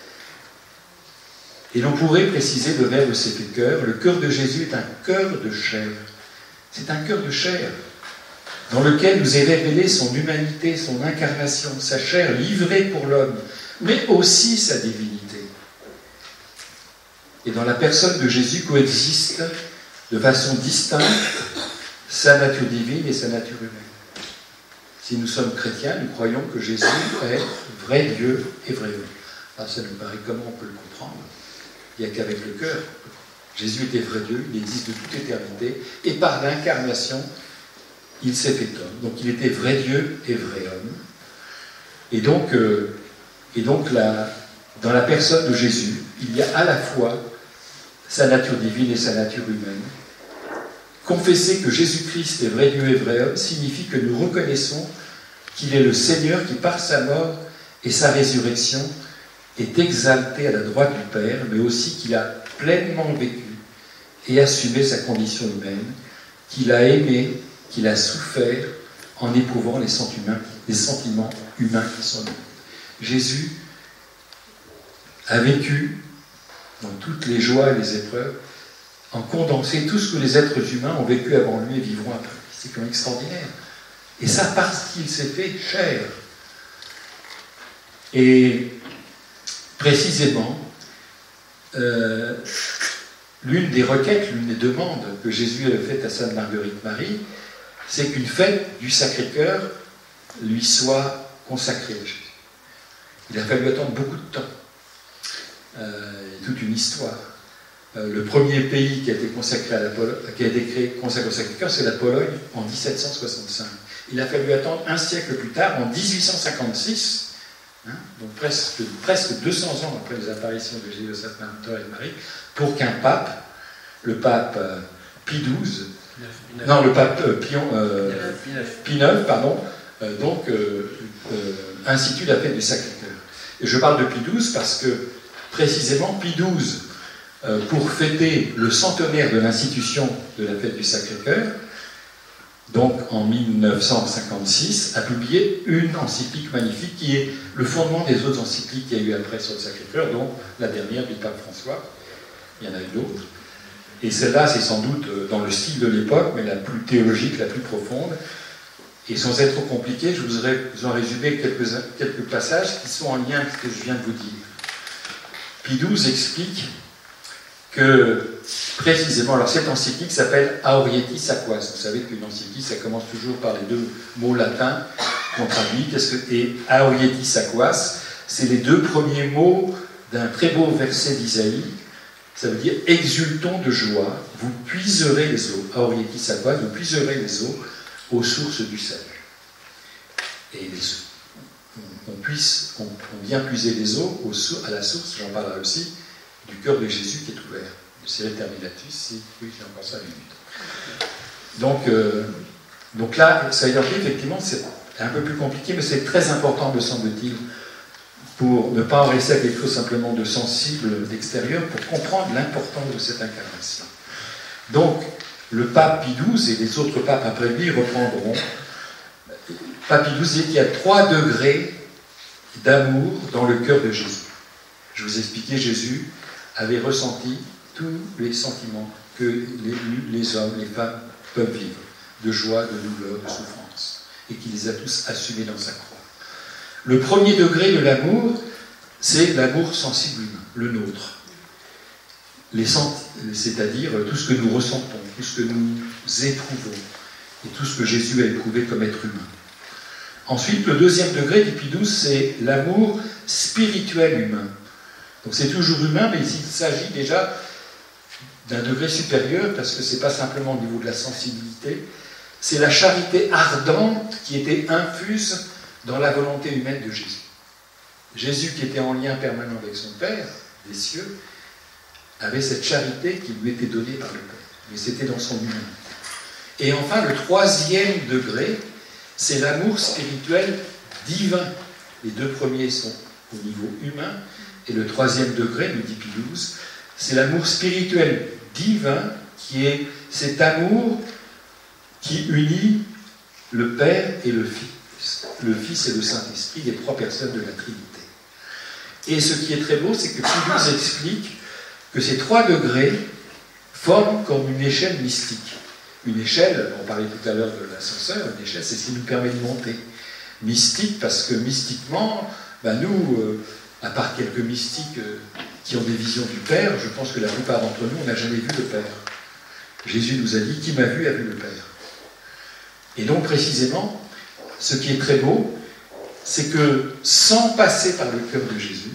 Et l'on pourrait préciser le Verbe s'est fait cœur. Le cœur de Jésus est un cœur de chair. C'est un cœur de chair, dans lequel nous est révélée son humanité, son incarnation, sa chair livrée pour l'homme, mais aussi sa divinité. Et dans la personne de Jésus coexistent de façon distincte sa nature divine et sa nature humaine. Si nous sommes chrétiens, nous croyons que Jésus est vrai Dieu et vrai homme. Alors ça nous paraît comment on peut le comprendre? Il n'y a qu'avec le cœur. Jésus était vrai Dieu, il existe de toute éternité, et par l'incarnation, il s'est fait homme. Donc il était vrai Dieu et vrai homme. Et donc, euh, et donc la, dans la personne de Jésus, il y a à la fois sa nature divine et sa nature humaine. Confesser que Jésus-Christ est vrai Dieu et vrai homme signifie que nous reconnaissons qu'il est le Seigneur qui, par sa mort et sa résurrection, est exalté à la droite du Père, mais aussi qu'il a pleinement vécu et assumé sa condition humaine, qu'il a aimé, qu'il a souffert en éprouvant les sentiments, les sentiments humains qui sont nous. Jésus a vécu dans toutes les joies et les épreuves, en condensé tout ce que les êtres humains ont vécu avant lui et vivront après lui. C'est quand même extraordinaire. Et ça parce qu'il s'est fait chair. Et précisément, euh, l'une des requêtes, l'une des demandes que Jésus avait faites à Sainte Marguerite Marie, c'est qu'une fête du Sacré-Cœur lui soit consacrée à Jésus. Il a fallu attendre beaucoup de temps. Euh, et toute une histoire. Euh, le premier pays qui a été consacré à la Polo- qui a été créé, consacré au Sacré-Cœur, c'est la Pologne en dix-sept cent soixante-cinq. Il a fallu attendre un siècle plus tard, en dix-huit cent cinquante-six, hein, donc presque, presque deux cents ans après les apparitions de Jésus, Sainte Marie, pour qu'un pape, le pape euh, Pie douze, non, le pape euh, Pion, euh, Pie neuf, pardon, euh, donc euh, euh, institue la fête du Sacré-Cœur. Et je parle de Pie douze parce que précisément Pie douze, euh, pour fêter le centenaire de l'institution de la fête du Sacré-Cœur, donc en mille neuf cent cinquante-six, a publié une encyclique magnifique qui est le fondement des autres encycliques qu'il y a eu après sur le Sacré-Cœur, dont la dernière du pape François. Il y en a eu d'autres. Et celle-là, c'est sans doute dans le style de l'époque, mais la plus théologique, la plus profonde. Et sans être trop compliqué, je vous aurais vous en résumé quelques, quelques passages qui sont en lien avec ce que je viens de vous dire. Pie douze explique que, précisément, alors cette encyclique s'appelle Aurietis Aquas. Vous savez qu'une encyclique, ça commence toujours par les deux mots latins qu'on traduit. Qu'est-ce que, et Aurietis Aquas, c'est les deux premiers mots d'un très beau verset d'Isaïe. Ça veut dire exultons de joie, vous puiserez les eaux. Aurietis Aquas, vous puiserez les eaux aux sources du salut. Et on, on, puisse, on, on vient puiser les eaux aux, à la source, j'en parlerai aussi, du cœur de Jésus qui est ouvert. C'est Terminatus, si, oui, j'ai encore ça à minutes. Donc, euh, donc là, ça identifie, effectivement, c'est un peu plus compliqué, mais c'est très important, me semble-t-il, pour ne pas en rester à quelque chose simplement de sensible d'extérieur, pour comprendre l'importance de cette incarnation. Donc, le pape Pie douze et les autres papes après lui reprendront. Pape Pie douze dit qu'il y a trois degrés d'amour dans le cœur de Jésus. Je vous ai expliqué, Jésus avait ressenti tous les sentiments que les, les hommes, les femmes peuvent vivre, de joie, de douleur, de souffrance, et qu'il les a tous assumés dans sa croix. Le premier degré de l'amour, c'est l'amour sensible humain, le nôtre. Les sent... C'est-à-dire tout ce que nous ressentons, tout ce que nous éprouvons, et tout ce que Jésus a éprouvé comme être humain. Ensuite, le deuxième degré du Pie douze, c'est l'amour spirituel humain. Donc c'est toujours humain, mais ici il s'agit déjà d'un degré supérieur, parce que ce n'est pas simplement au niveau de la sensibilité, c'est la charité ardente qui était infuse dans la volonté humaine de Jésus. Jésus, qui était en lien permanent avec son Père, des cieux, avait cette charité qui lui était donnée par le Père. Mais c'était dans son humain. Et enfin, le troisième degré, c'est l'amour spirituel divin. Les deux premiers sont au niveau humain, et le troisième degré, nous dit Pie douze, c'est l'amour spirituel divin, qui est cet amour qui unit le Père et le Fils. Le Fils et le Saint-Esprit, les trois personnes de la Trinité. Et ce qui est très beau, c'est que Pie douze explique que ces trois degrés forment comme une échelle mystique. Une échelle, on parlait tout à l'heure de l'ascenseur, une échelle, c'est ce qui nous permet de monter. Mystique, parce que mystiquement, ben nous, euh, à part quelques mystiques euh, qui ont des visions du Père, je pense que la plupart d'entre nous, on n'a jamais vu le Père. Jésus nous a dit, qui m'a vu a vu le Père. Et donc, précisément, ce qui est très beau, c'est que sans passer par le cœur de Jésus,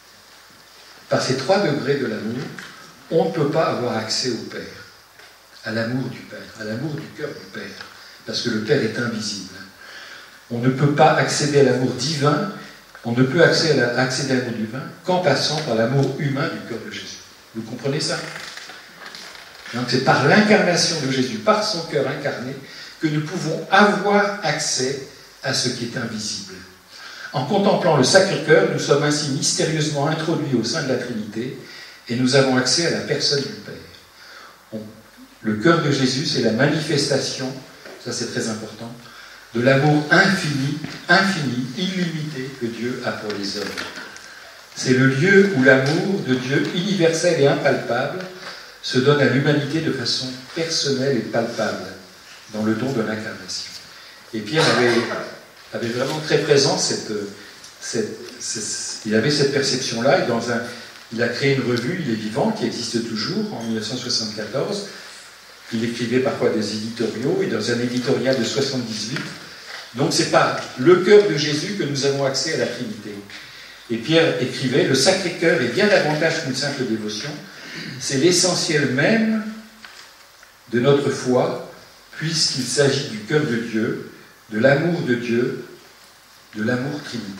par ces trois degrés de l'amour, on ne peut pas avoir accès au Père, à l'amour du Père, à l'amour du cœur du Père, parce que le Père est invisible. On ne peut pas accéder à l'amour divin, on ne peut accéder à l'amour divin qu'en passant par l'amour humain du cœur de Jésus. Vous comprenez ça? Donc c'est par l'incarnation de Jésus, par son cœur incarné, que nous pouvons avoir accès à ce qui est invisible. En contemplant le Sacré-Cœur, nous sommes ainsi mystérieusement introduits au sein de la Trinité et nous avons accès à la personne du Père. On, le cœur de Jésus, c'est la manifestation, ça c'est très important, de l'amour infini, infini, illimité que Dieu a pour les hommes. C'est le lieu où l'amour de Dieu universel et impalpable se donne à l'humanité de façon personnelle et palpable dans le don de l'incarnation. Et Pierre avait, avait vraiment très présent cette, cette, cette, il avait cette perception-là, et dans un, il a créé une revue, Il est vivant, qui existe toujours, en mille neuf cent soixante-quatorze. Il écrivait parfois des éditoriaux, et dans un éditorial de soixante-dix-huit, donc c'est par le cœur de Jésus que nous avons accès à la Trinité. Et Pierre écrivait, le Sacré-Cœur est bien davantage qu'une simple dévotion, c'est l'essentiel même de notre foi, puisqu'il s'agit du cœur de Dieu, de l'amour de Dieu, de l'amour trinitaire.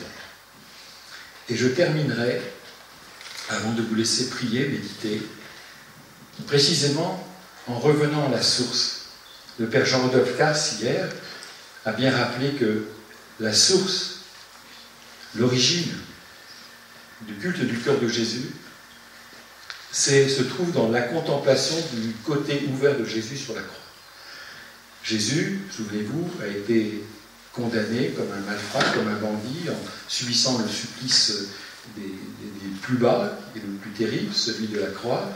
Et je terminerai, avant de vous laisser prier, méditer, précisément en revenant à la source. Le Père Jean-Rodolphe Kars, hier, a bien rappelé que la source, l'origine du culte du cœur de Jésus, c'est, se trouve dans la contemplation du côté ouvert de Jésus sur la croix. Jésus, souvenez-vous, a été condamné comme un malfrat, comme un bandit, en subissant le supplice des, des, des plus bas et le plus terrible, celui de la croix.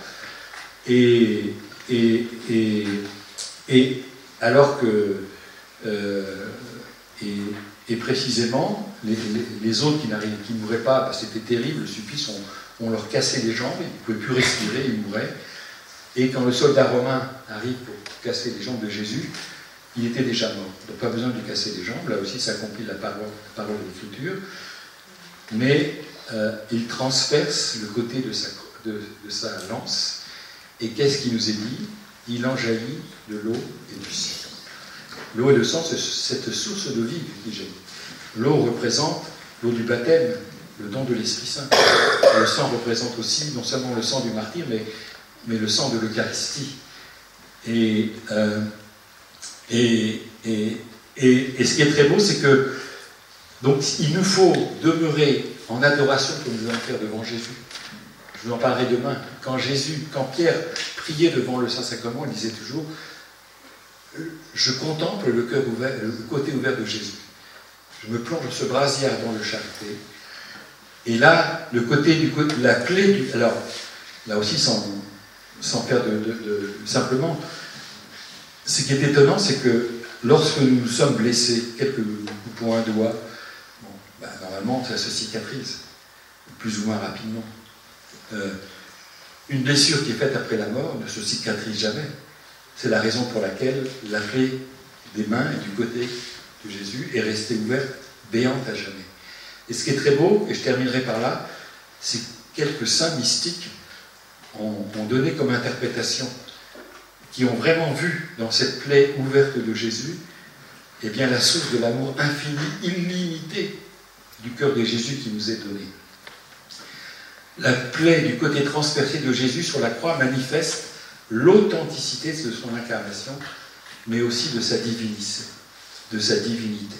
Et, et, et, et alors que, euh, et, et précisément, les, les, les autres qui, qui ne mouraient pas, bah, c'était terrible, le supplice, on, on leur cassait les jambes, ils ne pouvaient plus respirer, ils mouraient. Et quand le soldat romain arrive pour casser les jambes de Jésus, il était déjà mort. Donc pas besoin de lui casser les jambes, là aussi ça accomplit la parole, la parole de l'Écriture. Mais euh, il transperce le côté de sa, de, de sa lance. Et qu'est-ce qui nous est dit? Il en jaillit de l'eau et du sang. L'eau et le sang, c'est cette source de vie qui jaillit. L'eau représente l'eau du baptême, le don de l'Esprit Saint. Le sang représente aussi non seulement le sang du martyr, mais, mais le sang de l'Eucharistie. Et, euh, et, et, et, et ce qui est très beau, c'est que donc, il nous faut demeurer en adoration comme nous allons faire devant Jésus. Je vous en parlerai demain. Quand Jésus, quand Pierre priait devant le Saint-Sacrement, il disait toujours « Je contemple le cœur ouvert, le côté ouvert de Jésus. Je me plonge dans ce brasier ardent de charité. » Et là, le côté du côté, la clé du... Alors, là aussi, sans, sans faire de, de, de... Simplement, ce qui est étonnant, c'est que lorsque nous sommes blessés, quelques coups de poing, un doigt, bon, ben, normalement, ça se cicatrise, plus ou moins rapidement. Euh, une blessure qui est faite après la mort ne se cicatrise jamais. C'est la raison pour laquelle la clé des mains et du côté de Jésus est restée ouverte, béante à jamais. Et ce qui est très beau, et je terminerai par là, c'est que quelques saints mystiques ont, ont donné comme interprétation, qui ont vraiment vu dans cette plaie ouverte de Jésus, eh bien la source de l'amour infini, illimité du cœur de Jésus qui nous est donné. La plaie du côté transpercé de Jésus sur la croix manifeste l'authenticité de son incarnation, mais aussi de sa divinité. De sa divinité.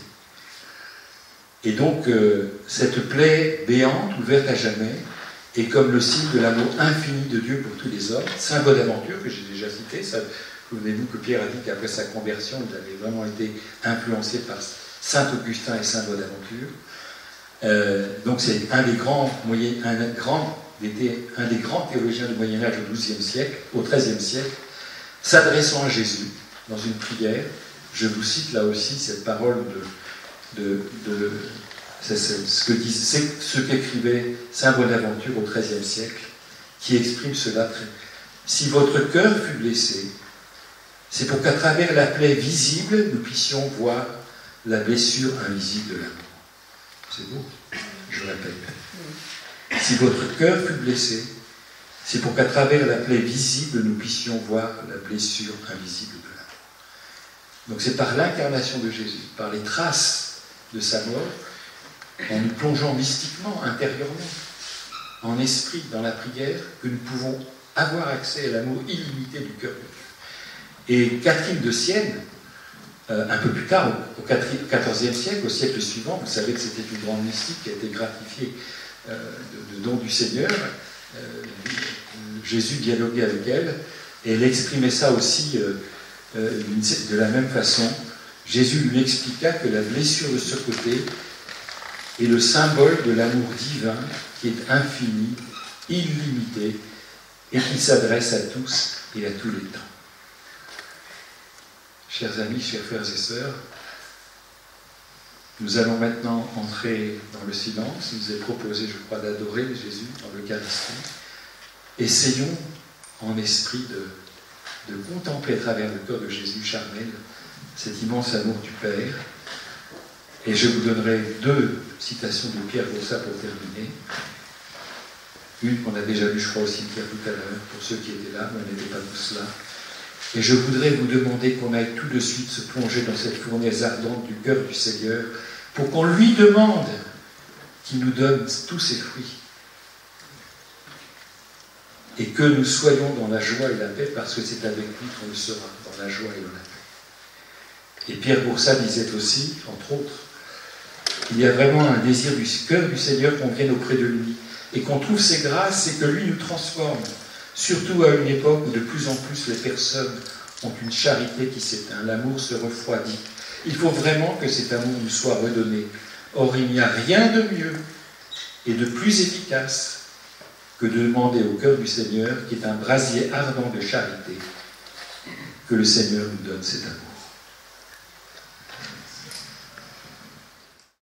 Et donc, euh, cette plaie béante, ouverte à jamais, est comme le signe de l'amour infini de Dieu pour tous les hommes. Saint Bonaventure, que j'ai déjà cité, souvenez-vous que Pierre a dit qu'après sa conversion, il avait vraiment été influencé par Saint Augustin et Saint Bonaventure. Euh, donc c'est un des grands moyens, un, grand, un des grands théologiens du Moyen-Âge au douzième siècle, au treizième siècle, s'adressant à Jésus dans une prière. Je vous cite là aussi cette parole de, de, de c'est ce que dis, c'est ce qu'écrivait Saint Bonaventure au treizième siècle, qui exprime cela très. Si votre cœur fut blessé, c'est pour qu'à travers la plaie visible, nous puissions voir la blessure invisible de l'amour. C'est beau, je répète. Si votre cœur fut blessé, c'est pour qu'à travers la plaie visible, nous puissions voir la blessure invisible de l'amour. Donc c'est par l'incarnation de Jésus, par les traces de sa mort, en nous plongeant mystiquement, intérieurement, en esprit, dans la prière, que nous pouvons avoir accès à l'amour illimité du cœur de Dieu. Et Catherine de Sienne, Euh, un peu plus tard, au quatorzième siècle, au siècle suivant, vous savez que c'était une grande mystique qui a été gratifiée euh, de, de dons du Seigneur. Euh, Jésus dialoguait avec elle, et elle exprimait ça aussi euh, euh, de la même façon. Jésus lui expliqua que la blessure de ce côté est le symbole de l'amour divin qui est infini, illimité, et qui s'adresse à tous et à tous les temps. Chers amis, chers frères et sœurs, Nous allons maintenant entrer dans le silence. Il nous est proposé, je crois, d'adorer Jésus dans l'Eucharistie. Essayons en esprit de, de contempler à travers le cœur de Jésus charnel cet immense amour du Père. Et je vous donnerai deux citations de Pierre Boursat pour terminer. Une qu'on a déjà lue, je crois, au cimetière tout à l'heure, pour ceux qui étaient là, mais on n'était pas tous là. Et je voudrais vous demander qu'on aille tout de suite se plonger dans cette fournaise ardente du cœur du Seigneur pour qu'on lui demande qu'il nous donne tous ses fruits. Et que nous soyons dans la joie et la paix, parce que c'est avec lui qu'on le sera, dans la joie et dans la paix. Et Pierre Boursat disait aussi, entre autres, il y a vraiment un désir du cœur du Seigneur qu'on vienne auprès de lui et qu'on trouve ses grâces et que lui nous transforme, surtout à une époque où de plus en plus les personnes ont une charité qui s'éteint, l'amour se refroidit. Il faut vraiment que cet amour nous soit redonné. Or, il n'y a rien de mieux et de plus efficace que de demander au cœur du Seigneur, qui est un brasier ardent de charité, que le Seigneur nous donne cet amour.